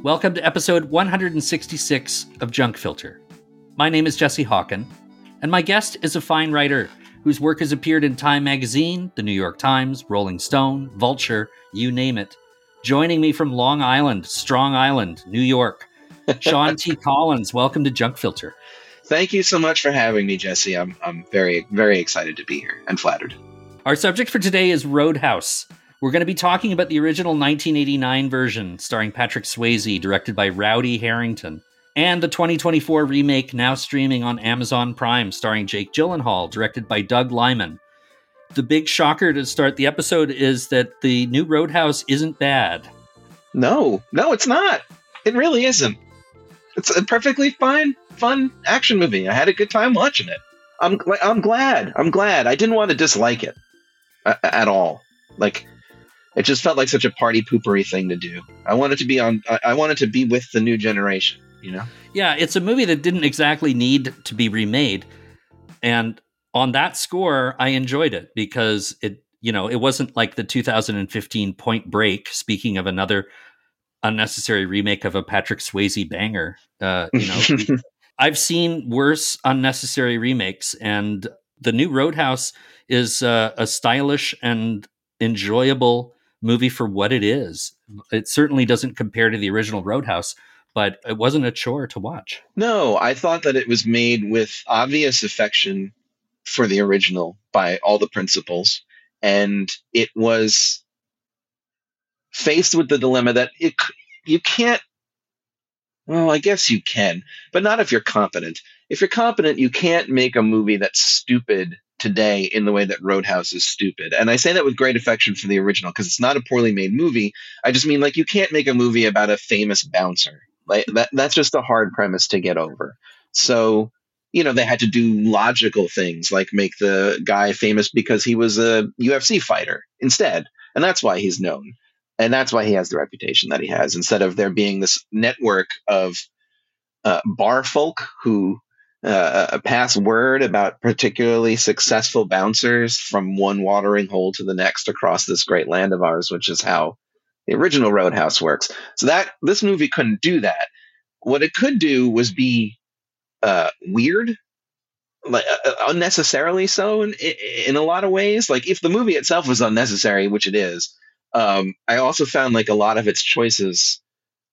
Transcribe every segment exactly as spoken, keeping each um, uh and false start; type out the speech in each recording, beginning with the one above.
Welcome to episode one hundred sixty-six of Junk Filter. My name is Jesse Hawken, and my guest is a fine writer whose work has appeared in Time Magazine, The New York Times, Rolling Stone, Vulture, you name it. Joining me from Long Island, Strong Island, New York, Sean T. Collins. Welcome to Junk Filter. Thank you so much for having me, Jesse. I'm I'm very, very excited to be here and flattered. Our subject for today is Roadhouse. We're going to be talking about the original nineteen eighty-nine version, starring Patrick Swayze, directed by Rowdy Herrington, and the twenty twenty-four remake now streaming on Amazon Prime, starring Jake Gyllenhaal, directed by Doug Liman. The big shocker to start the episode is that the new Roadhouse isn't bad. No, no, it's not. It really isn't. It's a perfectly fine, fun action movie. I had a good time watching it. I'm, I'm glad. I'm glad. I didn't want to dislike it uh, at all. Like, it just felt like such a party poopery thing to do. I wanted to be on. I wanted to be with the new generation. You know. Yeah, it's a movie that didn't exactly need to be remade, and on that score, I enjoyed it because it, you know, it wasn't like the two thousand fifteen Point Break. Speaking of another unnecessary remake of a Patrick Swayze banger, uh, you know, I've seen worse unnecessary remakes, and the new Roadhouse is uh, a stylish and enjoyable movie for what it is. It certainly doesn't compare to the original Roadhouse, but it wasn't a chore to watch. No, I thought that it was made with obvious affection for the original by all the principals, and it was faced with the dilemma that it you can't. Well, I guess you can, but not if you're competent. If you're competent, you can't make a movie that's stupid today in the way that Roadhouse is stupid. And I say that with great affection for the original because it's not a poorly made movie. I just mean, like, you can't make a movie about a famous bouncer. Like that that's just a hard premise to get over. So, you know, they had to do logical things like make the guy famous because he was a U F C fighter instead. And that's why he's known. And that's why he has the reputation that he has, instead of there being this network of uh, bar folk who uh, pass word about particularly successful bouncers from one watering hole to the next across this great land of ours, which is how the original Roadhouse works. So that this movie couldn't do that. What it could do was be uh, weird, like uh, unnecessarily so in, in a lot of ways. Like if the movie itself was unnecessary, which it is, um, I also found like a lot of its choices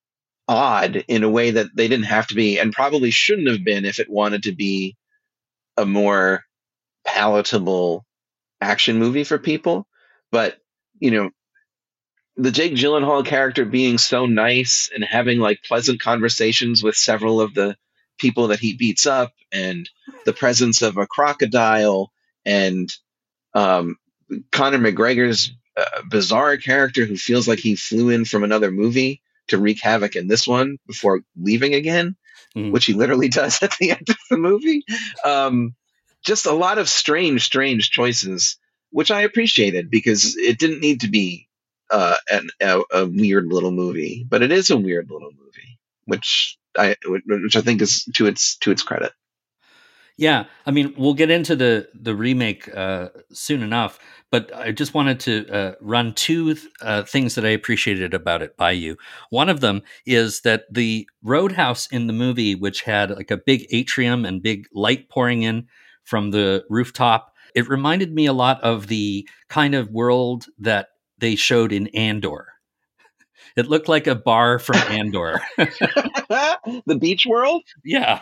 odd in a way that they didn't have to be, and probably shouldn't have been if it wanted to be a more palatable action movie for people. But, you know, the Jake Gyllenhaal character being so nice and having like pleasant conversations with several of the people that he beats up, and the presence of a crocodile, and um, Conor McGregor's uh, bizarre character who feels like he flew in from another movie to wreak havoc in this one before leaving again, mm. which he literally does at the end of the movie. Um, just a lot of strange, strange choices, which I appreciated because it didn't need to be uh, an, a, a weird little movie, but it is a weird little movie, which I, which I think is to its, to its credit. Yeah, I mean, we'll get into the the remake uh, soon enough, but I just wanted to uh, run two uh, things that I appreciated about it by you. One of them is that the Roadhouse in the movie, which had like a big atrium and big light pouring in from the rooftop, it reminded me a lot of the kind of world that they showed in Andor. It looked like a bar from Andor. The beach world? Yeah.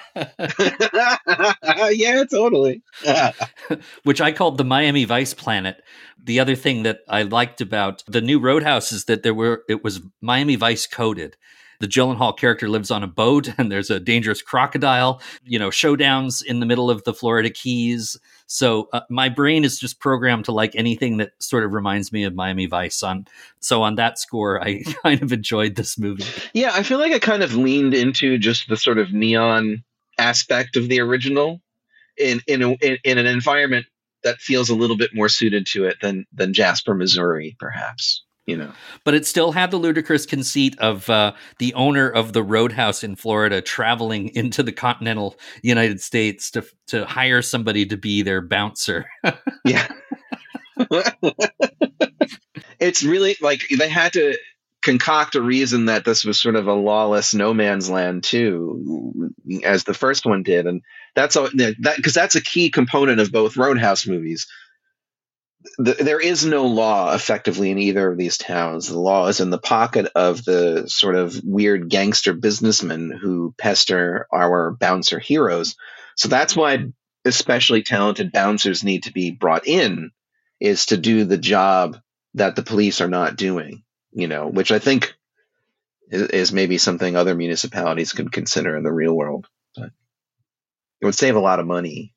Yeah, totally. Which I called the Miami Vice planet. The other thing that I liked about the new Roadhouse is that there were it was Miami Vice coded. The Gyllenhaal character lives on a boat and there's a dangerous crocodile, you know, showdowns in the middle of the Florida Keys. So uh, my brain is just programmed to like anything that sort of reminds me of Miami Vice. On So on that score, I kind of enjoyed this movie. Yeah, I feel like I kind of leaned into just the sort of neon aspect of the original in in, a, in, in an environment that feels a little bit more suited to it than than Jasper, Missouri, perhaps. You know, but it still had the ludicrous conceit of uh, the owner of the Roadhouse in Florida traveling into the continental United States to to hire somebody to be their bouncer. Yeah. It's really like they had to concoct a reason that this was sort of a lawless no man's land too, as the first one did, and that's all that because that's a key component of both Roadhouse movies. The, there is no law effectively in either of these towns. The law is in the pocket of the sort of weird gangster businessmen who pester our bouncer heroes. So that's why especially talented bouncers need to be brought in, is to do the job that the police are not doing, you know, which I think is, is maybe something other municipalities could consider in the real world. But it would save a lot of money.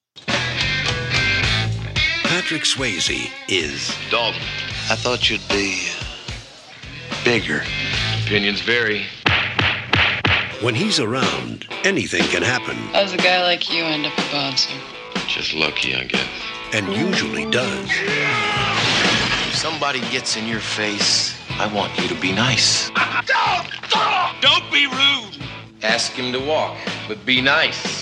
Patrick Swayze is Dalton. I thought you'd be bigger. Opinions vary. When he's around, anything can happen. How does a guy like you end up a bouncer? Just lucky, I guess. And usually does. If somebody gets in your face, I want you to be nice. Don't, don't, don't be rude. Ask him to walk, but be nice.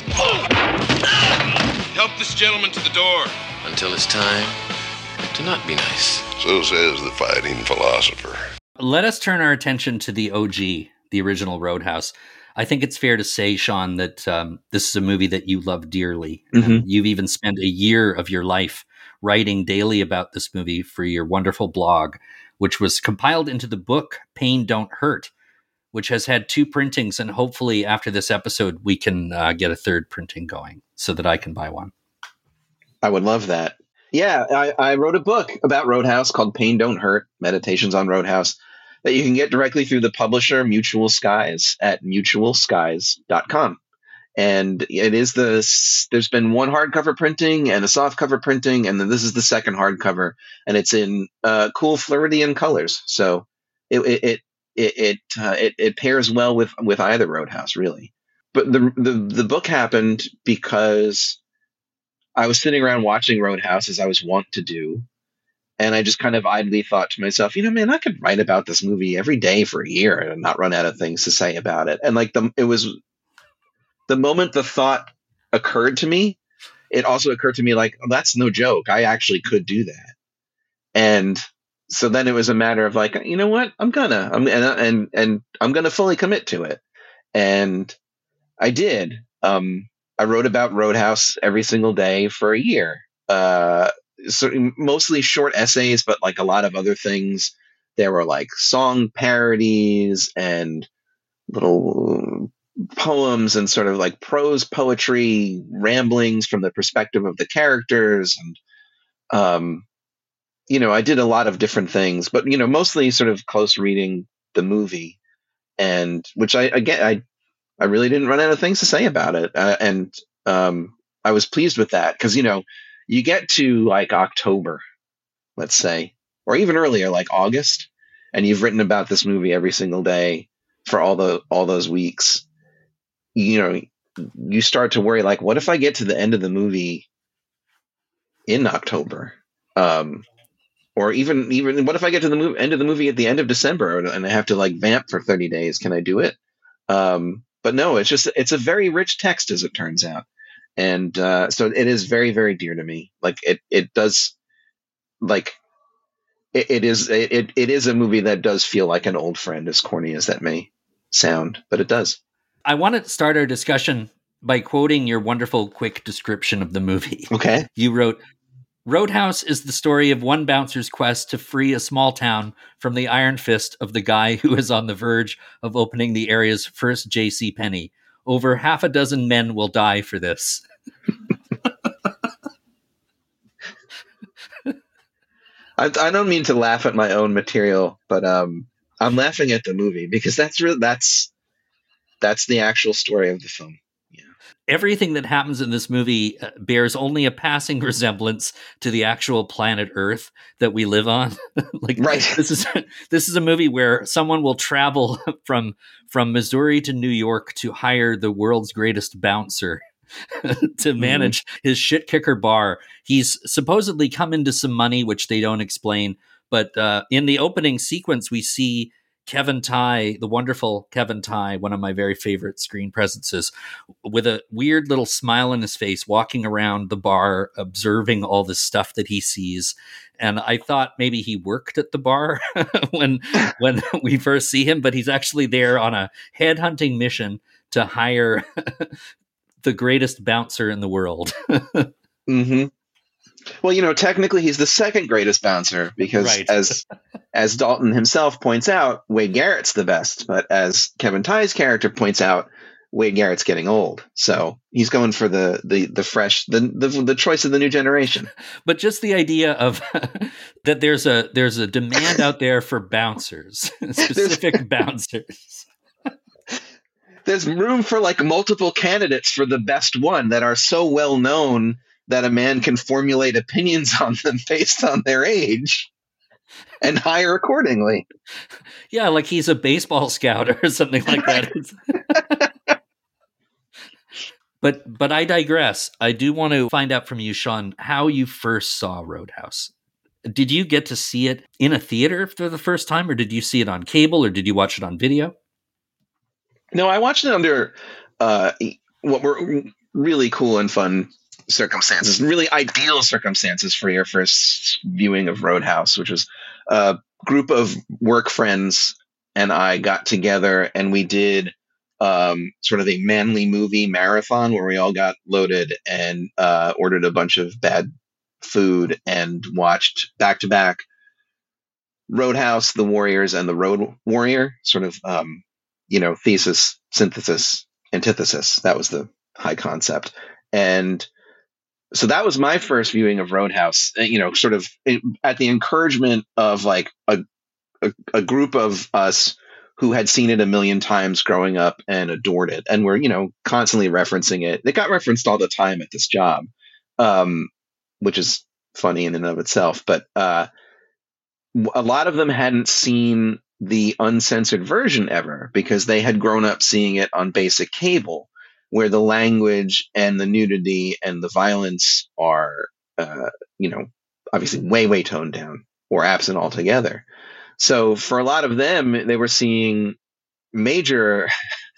Help this gentleman to the door. Until it's time to not be nice. So says the fighting philosopher. Let us turn our attention to the O G, the original Roadhouse. I think it's fair to say, Sean, that um, this is a movie that you love dearly. Mm-hmm. And you've even spent a year of your life writing daily about this movie for your wonderful blog, which was compiled into the book Pain Don't Hurt, which has had two printings. And hopefully after this episode, we can uh, get a third printing going so that I can buy one. I would love that. Yeah, I, I wrote a book about Roadhouse called Pain Don't Hurt, Meditations on Roadhouse, that you can get directly through the publisher Mutual Skies at mutual skies dot com. And it is the, there's been one hardcover printing and a softcover printing, and then this is the second hardcover, and it's in uh, cool Floridian colors. So it it it it it, uh, it it pairs well with with either Roadhouse, really. But the the the book happened because I was sitting around watching Roadhouse, as I was wont to do, and I just kind of idly thought to myself, you know, man, I could write about this movie every day for a year and not run out of things to say about it. And like the, it was the moment the thought occurred to me, it also occurred to me like, oh, that's no joke. I actually could do that. And so then it was a matter of like, you know what, I'm gonna, I'm and and and I'm gonna fully commit to it. And I did. Um, I wrote about Roadhouse every single day for a year. Uh, so mostly short essays, but like a lot of other things. There were like song parodies and little poems and sort of like prose poetry ramblings from the perspective of the characters. And, um, you know, I did a lot of different things, but, you know, mostly sort of close reading the movie, and which I, again, I, I really didn't run out of things to say about it. Uh, and um, I was pleased with that because, you know, you get to like October, let's say, or even earlier, like August, and you've written about this movie every single day for all the all those weeks. You know, you start to worry, like, what if I get to the end of the movie in October? Um, or even even what if I get to the mov- end of the movie at the end of December and I have to like vamp for thirty days? Can I do it? Um, But no, it's just, it's a very rich text, as it turns out. And uh, so it is very, very dear to me. Like it, it does, like, it, it is, it, it is a movie that does feel like an old friend, as corny as that may sound, but it does. I want to start our discussion by quoting your wonderful quick description of the movie. Okay. You wrote, Roadhouse is the story of one bouncer's quest to free a small town from the iron fist of the guy who is on the verge of opening the area's first J C Penney. Over half a dozen men will die for this. I, I don't mean to laugh at my own material, but um, I'm laughing at the movie because that's re- that's that's the actual story of the film. Everything that happens in this movie bears only a passing resemblance to the actual planet Earth that we live on. Like, right. This is this is a movie where someone will travel from from Missouri to New York to hire the world's greatest bouncer to manage mm-hmm. his shit kicker bar. He's supposedly come into some money, which they don't explain. But uh, in the opening sequence, we see Kevin Tighe, the wonderful Kevin Tighe, one of my very favorite screen presences, with a weird little smile on his face, walking around the bar, observing all this stuff that he sees. And I thought maybe he worked at the bar when when we first see him, but he's actually there on a headhunting mission to hire the greatest bouncer in the world. Mm-hmm. Well, you know, technically he's the second greatest bouncer because Right. as as Dalton himself points out, Wade Garrett's the best. But as Kevin Tighe's character points out, Wade Garrett's getting old. So he's going for the the the fresh the the, the choice of the new generation. But just the idea of that there's a there's a demand out there for bouncers, specific bouncers. There's room for like multiple candidates for the best one that are so well known that a man can formulate opinions on them based on their age and hire accordingly. Yeah, like he's a baseball scout or something like that. But but I digress. I do want to find out from you, Sean, how you first saw Roadhouse. Did you get to see it in a theater for the first time, or did you see it on cable, or did you watch it on video? No, I watched it under uh, what were really cool and fun circumstances, really ideal circumstances for your first viewing of Roadhouse, which was a group of work friends and I got together and we did um, sort of a manly movie marathon where we all got loaded and uh, ordered a bunch of bad food and watched back to back Roadhouse, The Warriors, and The Road Warrior, sort of, um, you know, thesis, synthesis, antithesis. That was the high concept. And so that was my first viewing of Roadhouse, you know, sort of at the encouragement of like a, a, a group of us who had seen it a million times growing up and adored it. And we're, you know, constantly referencing it. It got referenced all the time at this job, um, which is funny in and of itself. But uh, a lot of them hadn't seen the uncensored version ever because they had grown up seeing it on basic cable, where the language and the nudity and the violence are, uh, you know, obviously way, way toned down or absent altogether. So for a lot of them, they were seeing major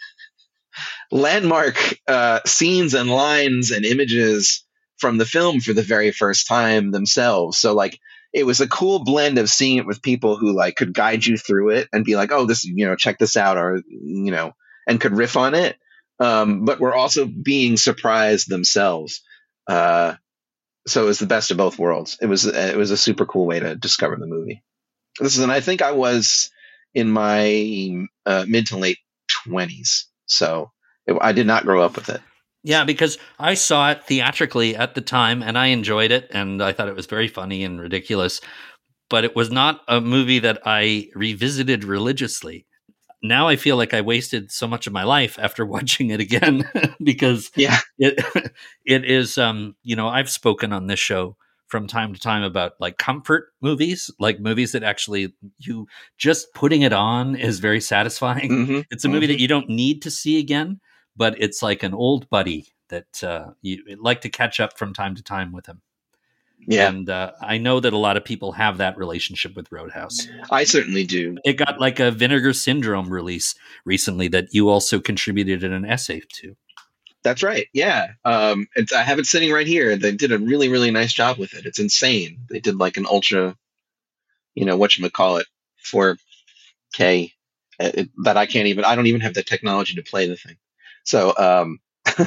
landmark uh, scenes and lines and images from the film for the very first time themselves. So like, it was a cool blend of seeing it with people who like could guide you through it and be like, oh, this, you know, check this out, or, you know, and could riff on it. Um, but we're also being surprised themselves. Uh, so it was the best of both worlds. It was it was a super cool way to discover the movie. This is, and I think I was in my uh, mid to late twenties, so it, I did not grow up with it. Yeah, because I saw it theatrically at the time, and I enjoyed it, and I thought it was very funny and ridiculous. But it was not a movie that I revisited religiously. Now I feel like I wasted so much of my life after watching it again because yeah. it it is um you know, I've spoken on this show from time to time about like comfort movies, like movies that actually you just putting it on is very satisfying. Mm-hmm. It's a movie mm-hmm. that you don't need to see again, but it's like an old buddy that uh, you like to catch up from time to time with him. Yeah. And uh, I know that a lot of people have that relationship with Roadhouse. I certainly do. It got like a Vinegar Syndrome release recently that you also contributed in an essay to. That's right. Yeah. Um, it's, I have it sitting right here. They did a really, really nice job with it. It's insane. They did like an ultra, you know, whatchamacallit, four K it, that I can't even, I don't even have the technology to play the thing. So um,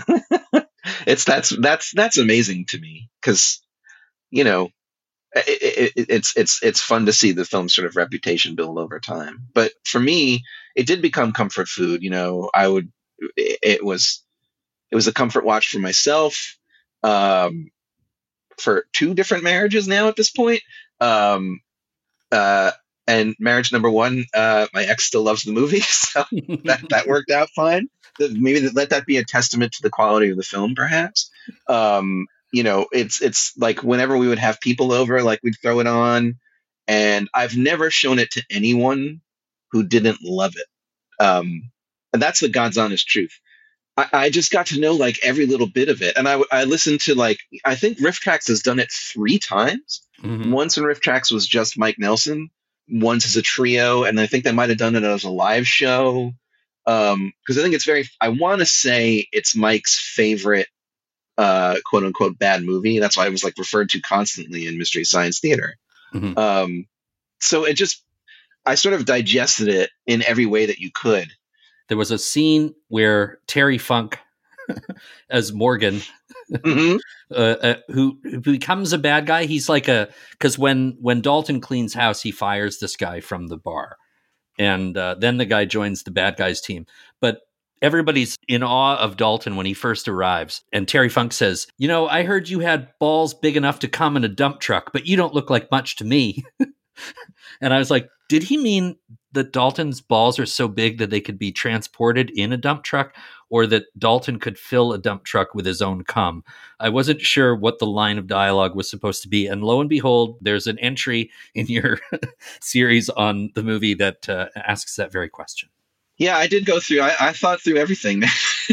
it's, that's, that's, that's amazing to me because, you know, it, it, it's it's it's fun to see the film's sort of reputation build over time. But for me, it did become comfort food. You know, I would it, it was it was a comfort watch for myself um, for two different marriages now at this point. Um, uh, and marriage number one, uh, my ex still loves the movie, so that that worked out fine. Maybe let that be a testament to the quality of the film, perhaps. Um, You know, it's it's like whenever we would have people over, like we'd throw it on, and I've never shown it to anyone who didn't love it. Um, and that's the God's honest truth. I, I just got to know like every little bit of it, and I I listened to like I think Riff Tracks has done it three times. Mm-hmm. Once when Riff Tracks was just Mike Nelson, once as a trio, and I think they might have done it as a live show. Um, because I think it's very. I want to say it's Mike's favorite, uh, quote unquote, bad movie. That's why it was like referred to constantly in Mystery Science Theater. Mm-hmm. Um, so it just, I sort of digested it in every way that you could. There was a scene where Terry Funk, as Morgan, Mm-hmm. uh, uh, who, who becomes a bad guy. He's like a, because when when Dalton cleans house, he fires this guy from the bar, and uh, then the guy joins the bad guys team. But everybody's in awe of Dalton when he first arrives, and Terry Funk says, "You know, I heard you had balls big enough to come in a dump truck, but you don't look like much to me." And I was like, did he mean that Dalton's balls are so big that they could be transported in a dump truck, or that Dalton could fill a dump truck with his own cum? I wasn't sure what the line of dialogue was supposed to be. And lo and behold, there's an entry in your series on the movie that uh, asks that very question. Yeah, I did go through. I, I thought through everything.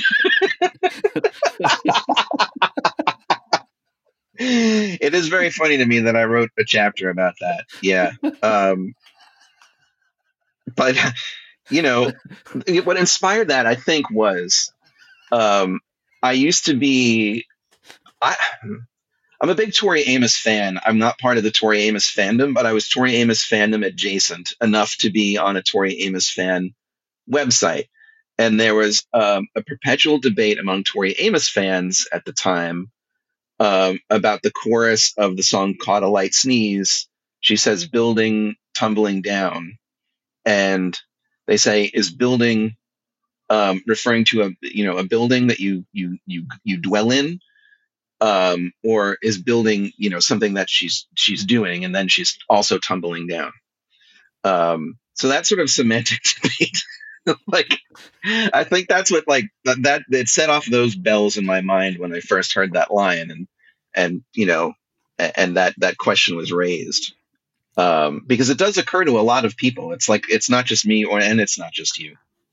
It is very funny to me that I wrote a chapter about that. Yeah. Um, but, you know, what inspired that, I think, was um, I used to be, I, I'm a big Tori Amos fan. I'm not part of the Tori Amos fandom, but I was Tori Amos fandom adjacent enough to be on a Tori Amos fan website. And there was um, a perpetual debate among Tori Amos fans at the time um, about the chorus of the song Caught a Light Sneeze. She says, building, tumbling down. And they say, is building um, referring to a, you know, a building that you, you, you, you dwell in? Um, or is building, you know, something that she's, she's doing, and then she's also tumbling down. Um, so that sort of semantic debate, like, I think that's what, like, that, that it set off those bells in my mind when I first heard that line, and, and, you know, and that, that question was raised. Um, because it does occur to a lot of people. It's like, it's not just me, or, and it's not just you.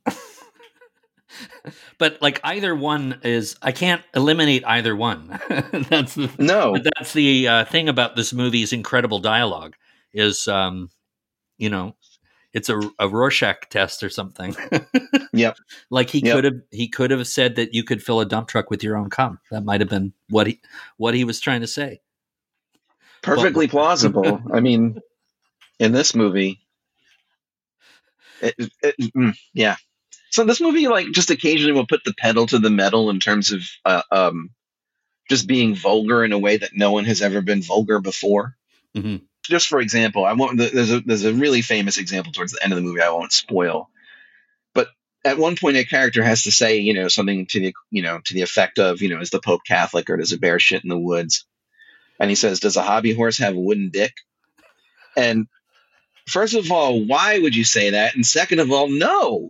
But like either one is, I can't eliminate either one. That's the No. That's the uh, thing about this movie's incredible dialogue is, um, you know, it's a, a Rorschach test or something. Yep. Like he Yep. could have he could have said that you could fill a dump truck with your own cum. That might have been what he what he was trying to say. Perfectly But, plausible. I mean, in this movie, it, it, mm, yeah. So this movie, like, just occasionally will put the pedal to the metal in terms of uh, um, just being vulgar in a way that no one has ever been vulgar before. mm-hmm. Just for example, I won't. There's a there's a really famous example towards the end of the movie. I won't spoil, but at one point, a character has to say, you know, something to the you know to the effect of, you know, is the Pope Catholic, or does it bear shit in the woods? And he says, does a hobby horse have a wooden dick? And first of all, why would you say that? And second of all, no.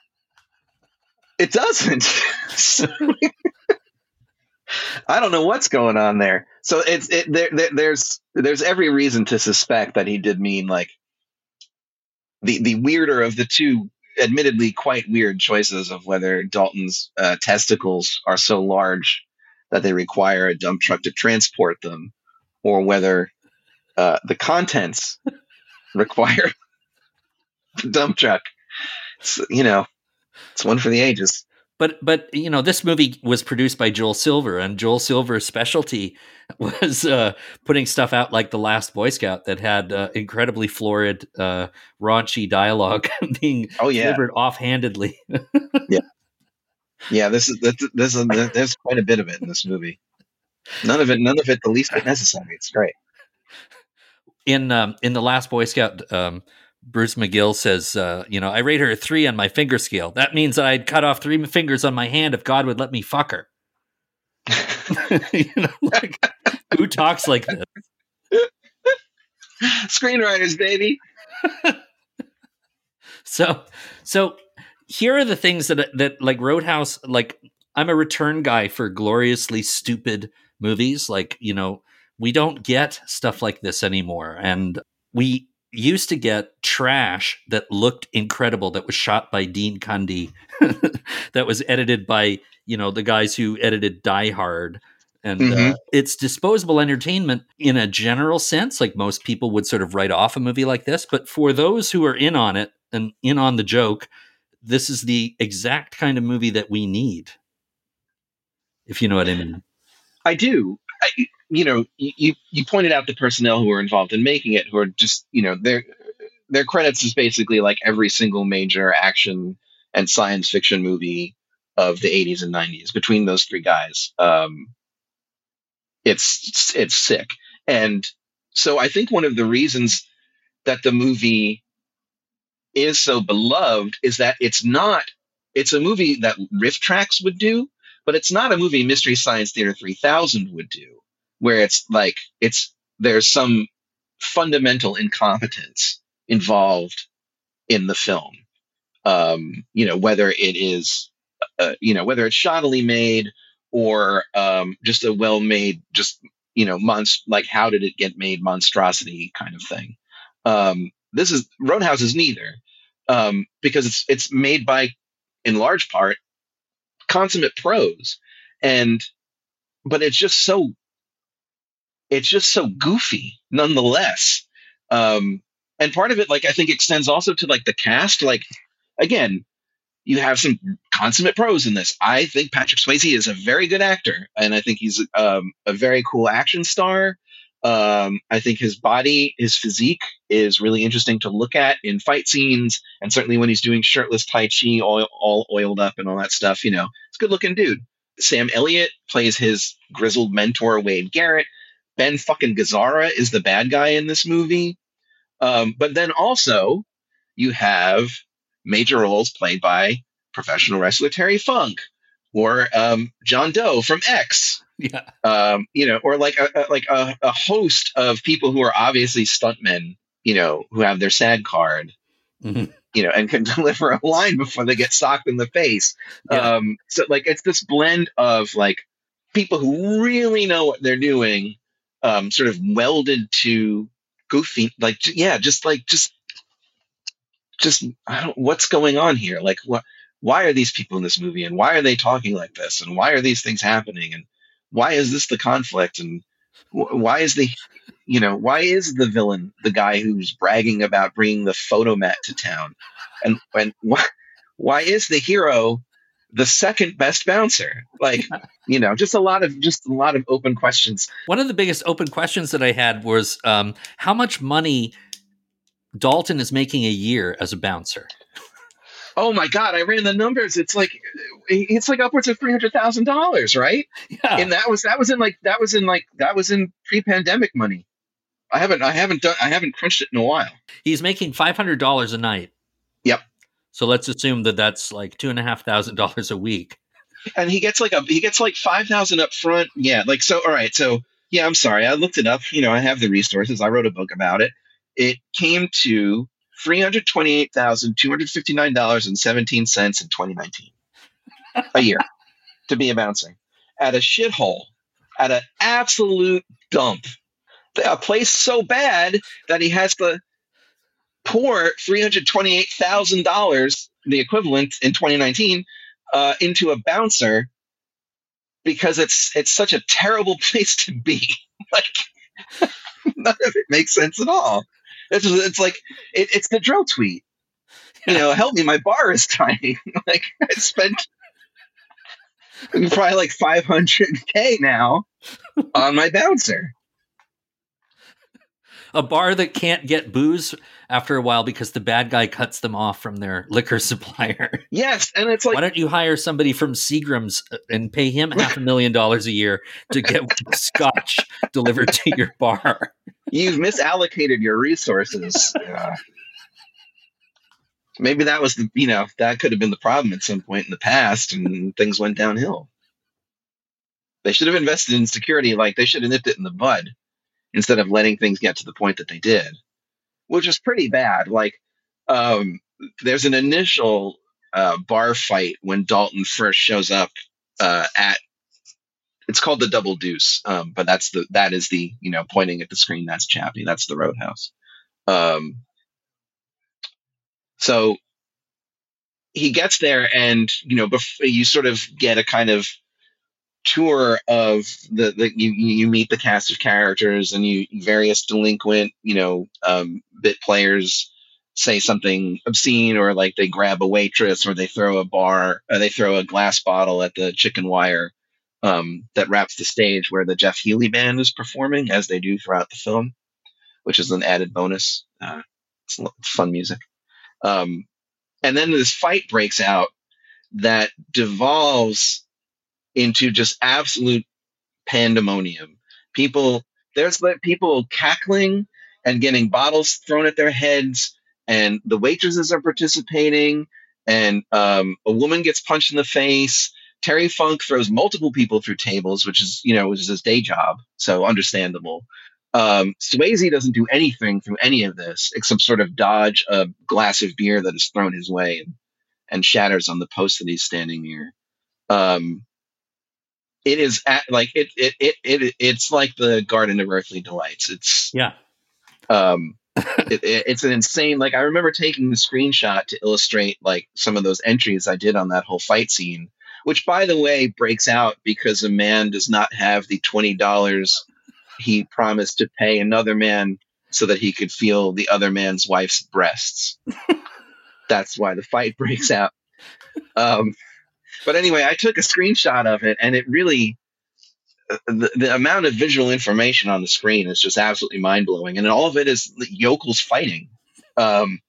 It doesn't. So, I don't know what's going on there. So it's it there, there. There's there's every reason to suspect that he did mean, like, the the weirder of the two, admittedly quite weird choices of whether Dalton's uh, testicles are so large that they require a dump truck to transport them, or whether uh, the contents require the dump truck. So, you know. It's one for the ages. But, but you know, this movie was produced by Joel Silver, and Joel Silver's specialty was uh, putting stuff out like The Last Boy Scout that had uh, incredibly florid, uh, raunchy dialogue being oh, yeah. delivered offhandedly. yeah, yeah. This is this, this is there's quite a bit of it in this movie. None of it, none of it, the least bit necessary. It's great. In um, in The Last Boy Scout. Um, Bruce McGill says, uh, you know, I rate her a three on my finger scale. That means that I'd cut off three fingers on my hand if God would let me fuck her. You know, like, who talks like this? Screenwriters, baby. so, so here are the things that, that like Roadhouse, like I'm a return guy for gloriously stupid movies. Like, you know, we don't get stuff like this anymore. And we used to get trash that looked incredible, that was shot by Dean Cundy, that was edited by, you know, the guys who edited Die Hard. And Mhm. uh, it's disposable entertainment in a general sense. Like most people would sort of write off a movie like this. But for those who are in on it and in on the joke, this is the exact kind of movie that we need, if you know what I mean. I do. I, you know, you you pointed out the personnel who were involved in making it, who are just, you know, their their credits is basically like every single major action and science fiction movie of the eighties and nineties between those three guys. Um, it's it's sick, and so I think one of the reasons that the movie is so beloved is that it's not. It's a movie that Riff Tracks would do, but it's not a movie Mystery Science Theater three thousand would do, where it's like it's there's some fundamental incompetence involved in the film. Um, you know, whether it is, uh, you know, whether it's shoddily made or um, just a well-made, just you know, monst- like how did it get made monstrosity kind of thing. Um, this is Roadhouse is neither, um, because it's it's made by, in large part, consummate pros, and but it's just so it's just so goofy nonetheless. Um, and part of it, like I think, extends also to like the cast. Like again, you have some consummate pros in this. I think Patrick Swayze is a very good actor, and I think he's um, a very cool action star. Um, I think his body, his physique, is really interesting to look at in fight scenes, and certainly when he's doing shirtless Tai Chi, all, all oiled up and all that stuff. You know, it's a good looking dude. Sam Elliott plays his grizzled mentor, Wade Garrett. Ben fucking Gazzara is the bad guy in this movie. Um, but then also you have major roles played by professional wrestler Terry Funk or um, John Doe from X. Yeah. Um, you know, or like a, a like a, a host of people who are obviously stuntmen, you know, who have their SAG card, Mm-hmm. you know, and can deliver a line before they get socked in the face. Yeah. Um, so like it's this blend of like people who really know what they're doing, um, sort of welded to goofy, like yeah, just like just just I don't what's going on here, like what why are these people in this movie and why are they talking like this and why are these things happening and why is this the conflict and wh- why is the you know why is the villain the guy who's bragging about bringing the photomat to town and and why why is the hero the second best bouncer, like you know just a lot of just a lot of open questions. One of the biggest open questions that I had was um, how much money Dalton is making a year as a bouncer. Oh my God! I ran the numbers. It's like it's like upwards of three hundred thousand dollars, right? Yeah. And that was that was in like that was in like that was in pre-pandemic money. I haven't I haven't done I haven't crunched it in a while. He's making five hundred dollars a night. Yep. So let's assume that that's like two and a half thousand dollars a week. And he gets like a he gets like five thousand up front. Yeah. Like so. All right. So yeah. I'm sorry. I looked it up. You know, I have the resources. I wrote a book about it. It came to three hundred twenty-eight thousand two hundred fifty-nine dollars and seventeen cents in twenty nineteen a year to be a bouncer at a shithole, at an absolute dump, a place so bad that he has to pour three hundred twenty-eight thousand dollars, the equivalent in twenty nineteen, uh, into a bouncer because it's it's such a terrible place to be. Like none of it makes sense at all. It's, it's like it, it's the drill tweet. You know, help me, my bar is tiny. Like I spent probably like five hundred K now on my bouncer. A bar that can't get booze after a while because the bad guy cuts them off from their liquor supplier. Yes, and it's like, why don't you hire somebody from Seagram's and pay him half a million dollars a year to get scotch delivered to your bar? You've misallocated your resources. Yeah. Maybe that was the, you know, that could have been the problem at some point in the past and things went downhill. They should have invested in security. Like they should have nipped it in the bud instead of letting things get to the point that they did, which is pretty bad. Like, um, there's an initial uh, bar fight when Dalton first shows up uh, at, it's called the Double Deuce, um, but that's the, that is the, you know, pointing at the screen, that's Chappie, that's the Roadhouse. Um, so he gets there and, you know, bef- you sort of get a kind of tour of the, the you you meet the cast of characters and you various delinquent, you know, um, bit players say something obscene, or like they grab a waitress, or they throw a bar, or they throw a glass bottle at the chicken wire um, that wraps the stage where the Jeff Healey band is performing, as they do throughout the film, which is an added bonus. Uh, it's, it's fun music. Um, and then this fight breaks out that devolves into just absolute pandemonium. People, there's like people cackling and getting bottles thrown at their heads, and the waitresses are participating, and um, a woman gets punched in the face. Terry Funk throws multiple people through tables, which is, you know, which is his day job, so understandable. Um, Swayze doesn't do anything through any of this except sort of dodge a glass of beer that is thrown his way and, and shatters on the post that he's standing near. Um, it is at, like it, it it it it's like the Garden of Earthly Delights. It's yeah. Um, it, it, it's an insane. Like I remember taking the screenshot to illustrate like some of those entries I did on that whole fight scene, which, by the way, breaks out because a man does not have the twenty dollars he promised to pay another man so that he could feel the other man's wife's breasts. That's why the fight breaks out. Um, but anyway, I took a screenshot of it, and it really, the, the amount of visual information on the screen is just absolutely mind blowing. And all of it is yokels fighting. Um,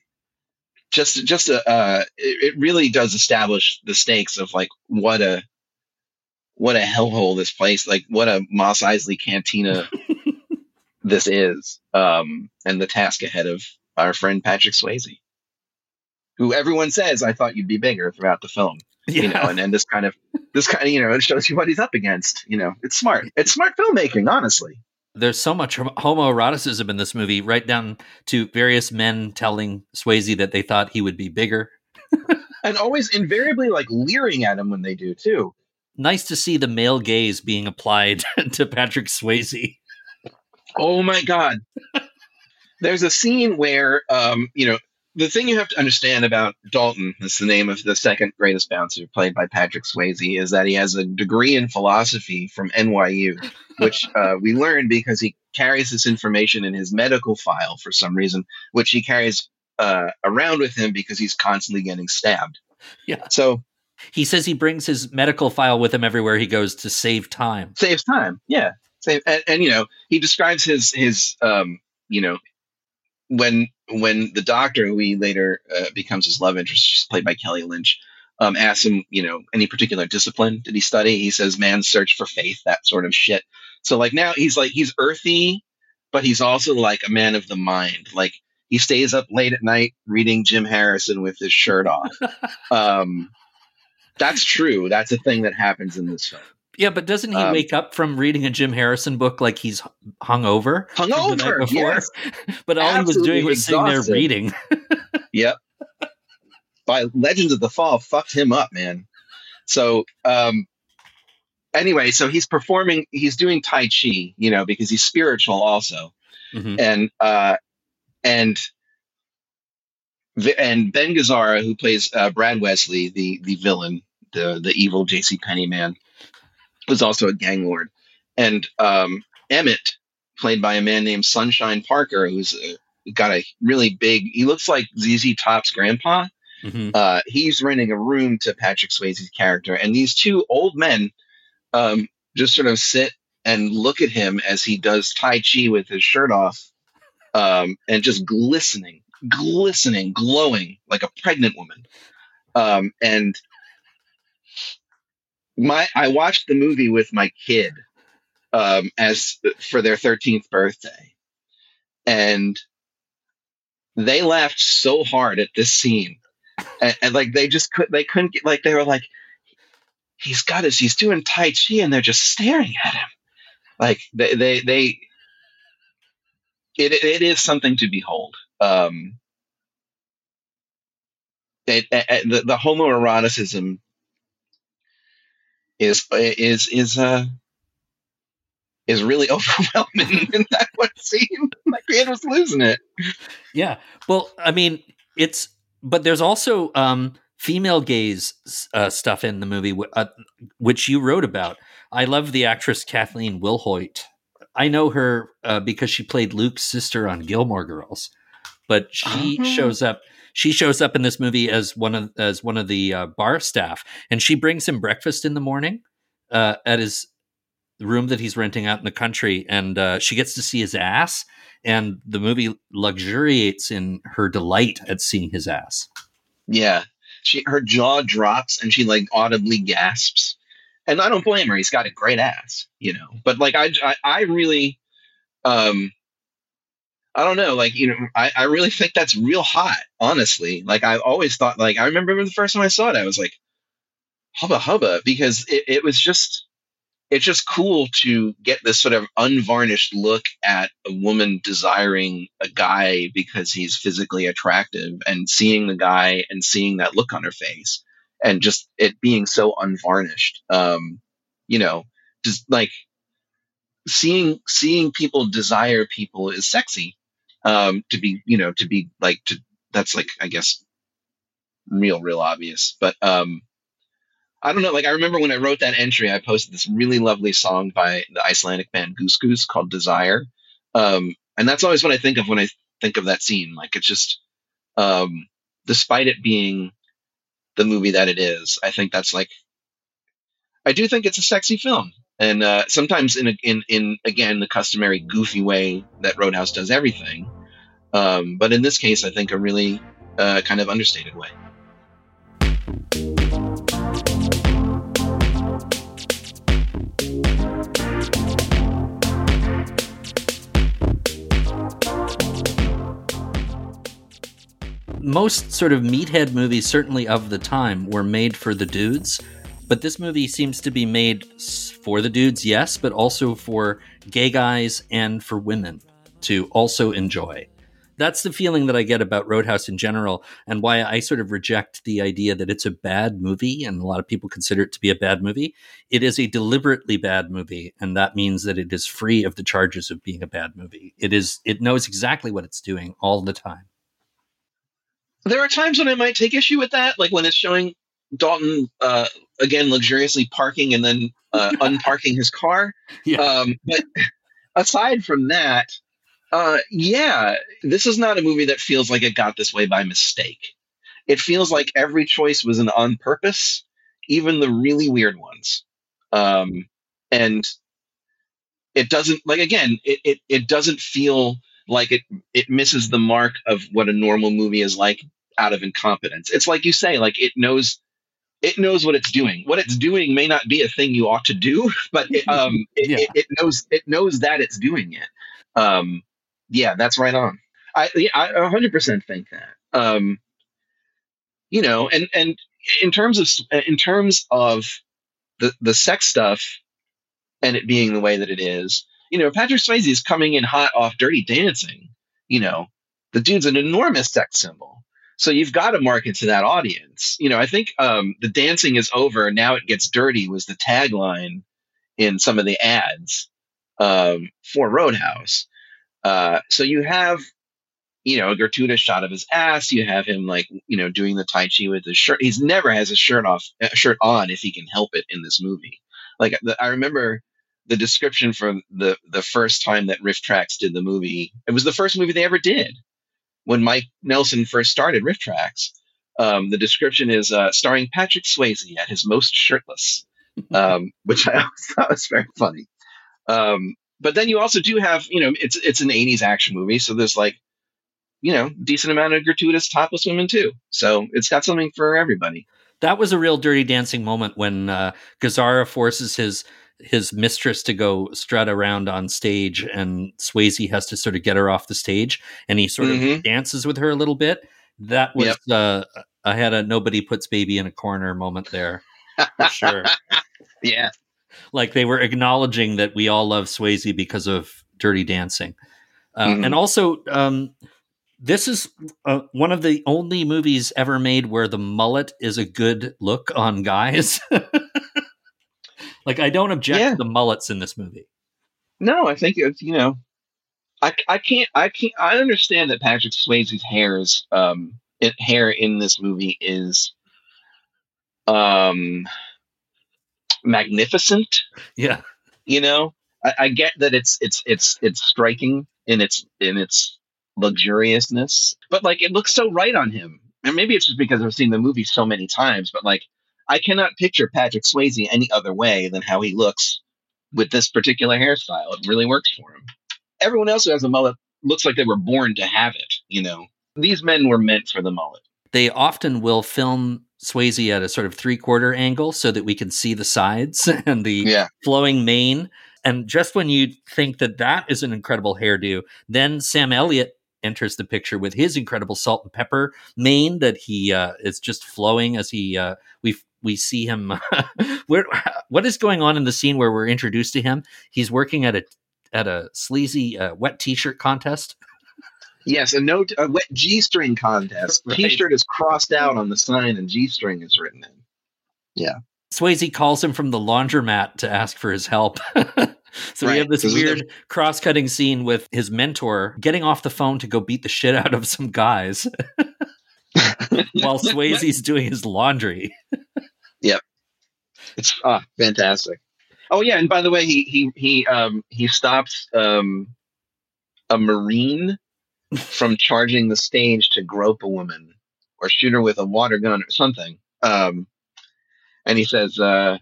just, just a, uh, it, it really does establish the stakes of like what a, what a hellhole this place, like what a Mos Eisley cantina this is, um, and the task ahead of our friend Patrick Swayze, who everyone says, I thought you'd be bigger throughout the film, yeah. you know, and then this kind of, this kind of, you know, it shows you what he's up against, you know, it's smart. It's smart filmmaking, honestly. There's so much homoeroticism in this movie, right down to various men telling Swayze that they thought he would be bigger. And always invariably like leering at him when they do too. Nice to see the male gaze being applied to Patrick Swayze. Oh my God. There's a scene where, um, you know, the thing you have to understand about Dalton, that's the name of the second greatest bouncer played by Patrick Swayze, is that he has a degree in philosophy from N Y U, which uh, we learned because he carries this information in his medical file for some reason, which he carries uh, around with him because he's constantly getting stabbed. Yeah. So he says he brings his medical file with him everywhere he goes to save time. Saves time. Yeah. Save, and, and, you know, he describes his, his, um, you know, when, when the doctor, who he later uh, becomes his love interest, she's played by Kelly Lynch, um, asks him, you know, any particular discipline did he study? He says, man's search for faith, that sort of shit. So like now he's like, he's earthy, but he's also like a man of the mind. Like he stays up late at night reading Jim Harrison with his shirt off. um, That's true. That's a thing that happens in this film. Yeah, but doesn't he um, wake up from reading a Jim Harrison book like he's hungover? Hungover, the night before? Yes. But all Absolutely he was doing was exhausted. sitting there reading. Yep. By Legends of the Fall fucked him up, man. So, um, anyway, so he's performing, he's doing Tai Chi, you know, because he's spiritual also. Mm-hmm. And, uh, and, and Ben Gazzara, who plays uh, Brad Wesley, the the villain, the the evil JCPenney man, was also a gang lord. And um, Emmett, played by a man named Sunshine Parker, who's uh, got a really big, he looks like Z Z Top's grandpa. Mm-hmm. Uh, he's renting a room to Patrick Swayze's character. And these two old men um, just sort of sit and look at him as he does Tai Chi with his shirt off um, and just glistening. glistening, glowing like a pregnant woman. Um, and my, I watched the movie with my kid um, as for their thirteenth birthday. And they laughed so hard at this scene. And, and like, they just could, they couldn't get, like, they were like, he's got us, he's doing Tai Chi, and they're just staring at him. Like they, they, they it, it is something to behold. Um, it, it, the, the homoeroticism is is is uh is really overwhelming in that one scene. My kid was losing it. Yeah, well, I mean, it's but there's also um, female gaze uh, stuff in the movie, uh, which you wrote about. I love the actress Kathleen Wilhoit. I know her uh, because she played Luke's sister on Gilmore Girls, but she Uh-huh. shows up. She shows up in this movie as one of as one of the uh, bar staff, and she brings him breakfast in the morning uh, at his room that he's renting out in the country, and uh, she gets to see his ass. And the movie luxuriates in her delight at seeing his ass. Yeah. She her jaw drops and she like audibly gasps. And I don't blame her. He's got a great ass, you know. But like I I, I really um I don't know, like, you know, I, I really think that's real hot, honestly. Like I always thought, like I remember the first time I saw it, I was like, hubba hubba, because it, it was just it's just cool to get this sort of unvarnished look at a woman desiring a guy because he's physically attractive, and seeing the guy and seeing that look on her face and just it being so unvarnished. Um, you know, just like seeing seeing people desire people is sexy. Um, to be, you know, to be like to that's like I guess real, real obvious. But um I don't know. Like I remember when I wrote that entry, I posted this really lovely song by the Icelandic band Goose Goose called "Desire," um, and that's always what I think of when I think of that scene. Like it's just, um, despite it being the movie that it is, I think that's like, I do think it's a sexy film, and uh, sometimes in a, in in again the customary goofy way that Roadhouse does everything, um, but in this case, I think a really uh, kind of understated way. Most sort of meathead movies, certainly of the time, were made for the dudes, but this movie seems to be made for the dudes, yes, but also for gay guys and for women to also enjoy. That's the feeling that I get about Roadhouse in general, and why I sort of reject the idea that it's a bad movie, and a lot of people consider it to be a bad movie. It is a deliberately bad movie, and that means that it is free of the charges of being a bad movie. It is. It knows exactly what it's doing all the time. There are times when I might take issue with that, like when it's showing Dalton uh, again luxuriously parking and then uh, unparking his car. Yeah. Um, but aside from that, uh, yeah, this is not a movie that feels like it got this way by mistake. It feels like every choice was an on purpose, even the really weird ones. Um, and it doesn't, like, again, it, it, it doesn't feel like it it misses the mark of what a normal movie is like out of incompetence. It's like you say, like it knows it knows what it's doing. What it's doing may not be a thing you ought to do, but it, um, it, Yeah. it, it knows it knows that it's doing it. Um, yeah, that's right on. I yeah, I one hundred percent think that. Um, you know, and and in terms of in terms of the the sex stuff and it being the way that it is. You know, Patrick Swayze is coming in hot off Dirty Dancing. You know, the dude's an enormous sex symbol. So you've got to market to that audience. You know, I think um, the dancing is over. Now it gets dirty was the tagline in some of the ads um, for Roadhouse. Uh, so you have, you know, a gratuitous shot of his ass. You have him like, you know, doing the Tai Chi with his shirt. He's never has a shirt off, a shirt on if he can help it in this movie. Like the, I remember the description from the the first time that Riff Tracks did the movie. It was the first movie they ever did when Mike Nelson first started Riff Tracks. Um, the description is uh, starring Patrick Swayze at his most shirtless, um, which I always thought was very funny. Um, but then you also do have, you know, it's it's an eighties action movie, so there's like, you know, decent amount of gratuitous topless women too. So it's got something for everybody. That was a real Dirty Dancing moment when uh, Gazzara forces his his mistress to go strut around on stage, and Swayze has to sort of get her off the stage, and he sort Mhm. of dances with her a little bit. That was Yep. uh, I had a nobody puts baby in a corner moment there for sure. Yeah. Like they were acknowledging that we all love Swayze because of Dirty Dancing, uh, Mhm. and also. Um, This is uh, one of the only movies ever made where the mullet is a good look on guys. Like, I don't object Yeah. to the mullets in this movie. No, I think it's, you know, I, I can't, I can't, I understand that Patrick Swayze's hair is, um, it, hair in this movie is um, magnificent. Yeah. You know, I, I get that it's it's it's it's striking in its in its luxuriousness, but like it looks so right on him. And maybe it's just because I've seen the movie so many times, but like I cannot picture Patrick Swayze any other way than how he looks with this particular hairstyle. It really works for him. Everyone else who has a mullet looks like they were born to have it. You know, these men were meant for the mullet. They often will film Swayze at a sort of three-quarter angle so that we can see the sides and the Yeah. flowing mane. And just when you think that that is an incredible hairdo, then Sam Elliott enters the picture with his incredible salt and pepper mane that he uh, is just flowing as he uh, we we see him. where, what is going on in the scene where we're introduced to him? He's working at a at a sleazy uh, wet T-shirt contest. Yes, a note a wet G-string contest. Right. T-shirt is crossed out on the sign and G-string is written in. Yeah. Swayze calls him from the laundromat to ask for his help. So Right. we have this This is weird the- cross-cutting scene with his mentor getting off the phone to go beat the shit out of some guys while Swayze's doing his laundry. Yep. It's ah, fantastic. Oh yeah, and by the way, he he he um he stops um a Marine from charging the stage to grope a woman or shoot her with a water gun or something. Um and he says uh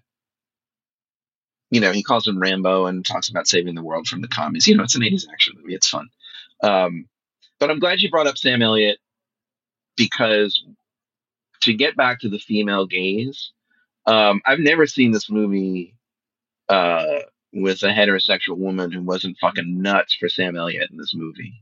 you know, he calls him Rambo and talks about saving the world from the commies. You know, it's an eighties action movie. It's fun. Um, but I'm glad you brought up Sam Elliott because to get back to the female gaze, um, I've never seen this movie uh, with a heterosexual woman who wasn't fucking nuts for Sam Elliott in this movie.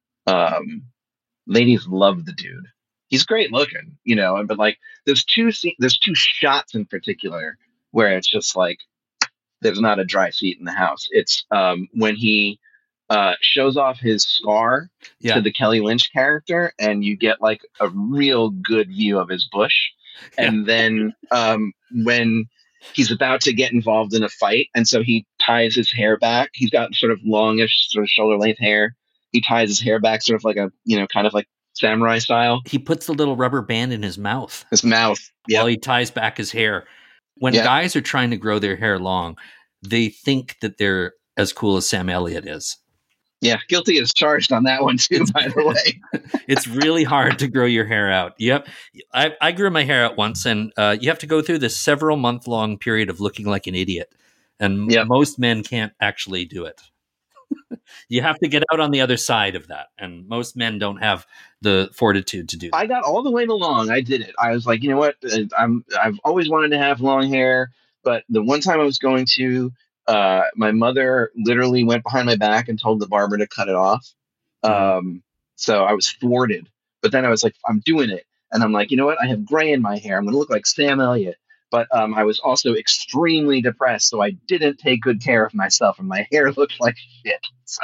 Um, ladies love the dude. He's great looking, you know, but like there's two sce- there's two shots in particular where it's just like, there's not a dry seat in the house. It's um, when he uh, shows off his scar Yeah. to the Kelly Lynch character, and you get like a real good view of his bush. And then um, when he's about to get involved in a fight, and so he ties his hair back. He's got sort of longish, sort of shoulder length hair. He ties his hair back, sort of like a you know, kind of like samurai style. He puts the little rubber band in his mouth His mouth, yeah, while he ties back his hair. When Yeah. guys are trying to grow their hair long, they think that they're as cool as Sam Elliott is. yeah, guilty as charged on that one too. By the way, It's really hard to grow your hair out. Yep. I, I grew my hair out once, and uh, you have to go through this several month long period of looking like an idiot. And Yep. most men can't actually do it. You have to get out on the other side of that. And most men don't have the fortitude to do that. I got all the way along. I did it. I was like, you know what? Uh, I'm. I've always wanted to have long hair, but the one time I was going to, uh, my mother literally went behind my back and told the barber to cut it off. Um, so I was thwarted. But then I was like, I'm doing it, and I'm like, you know what? I have gray in my hair. I'm going to look like Sam Elliott. But um, I was also extremely depressed, so I didn't take good care of myself, and my hair looked like shit. So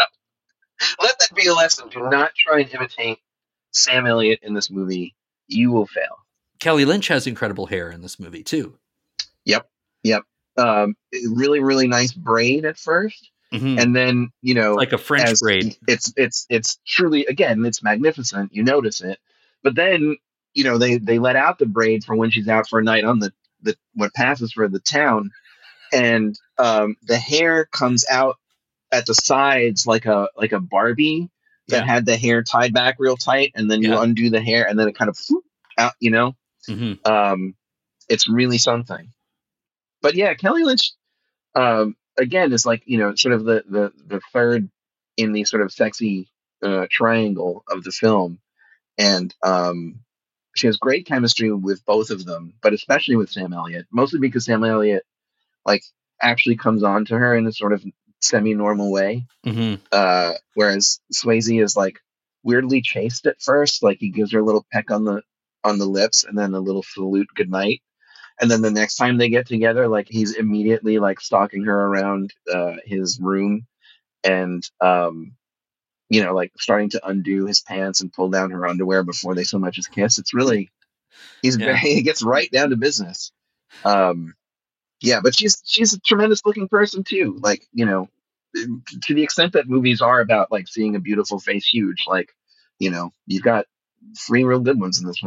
let that be a lesson. Do not try and imitate Sam Elliott in this movie. You will fail. Kelly Lynch has incredible hair in this movie, too. Yep. Yep. Um, really, really nice braid at first. Mhm. And then, you know, Like a French as- braid. It's, it's, it's truly, again, it's magnificent. You notice it. But then, you know, they, they let out the braid for when she's out for a night on the, the what passes for the town. And um, the hair comes out at the sides like a, like a Barbie that Yeah. had the hair tied back real tight. And then you Yeah. undo the hair and then it kind of whoop out, you know? Mhm. Um, it's really something. But yeah, Kelly Lynch, um, again, is like, you know, sort of the, the, the third in the sort of sexy uh, triangle of the film. And um, she has great chemistry with both of them, but especially with Sam Elliott, mostly because Sam Elliott, like, actually comes on to her in a sort of semi-normal way. Mhm. Uh, whereas Swayze is like weirdly chaste at first. Like he gives her a little peck on the, on the lips and then a little salute goodnight. And then the next time they get together, like he's immediately like stalking her around uh, his room and, um, you know, like starting to undo his pants and pull down her underwear before they so much as kiss. It's really, he's Yeah. very, he gets right down to business. Um, yeah, but she's, she's a tremendous looking person too. Like, you know, to the extent that movies are about like seeing a beautiful face huge, like, you know, you've got three real good ones in this one.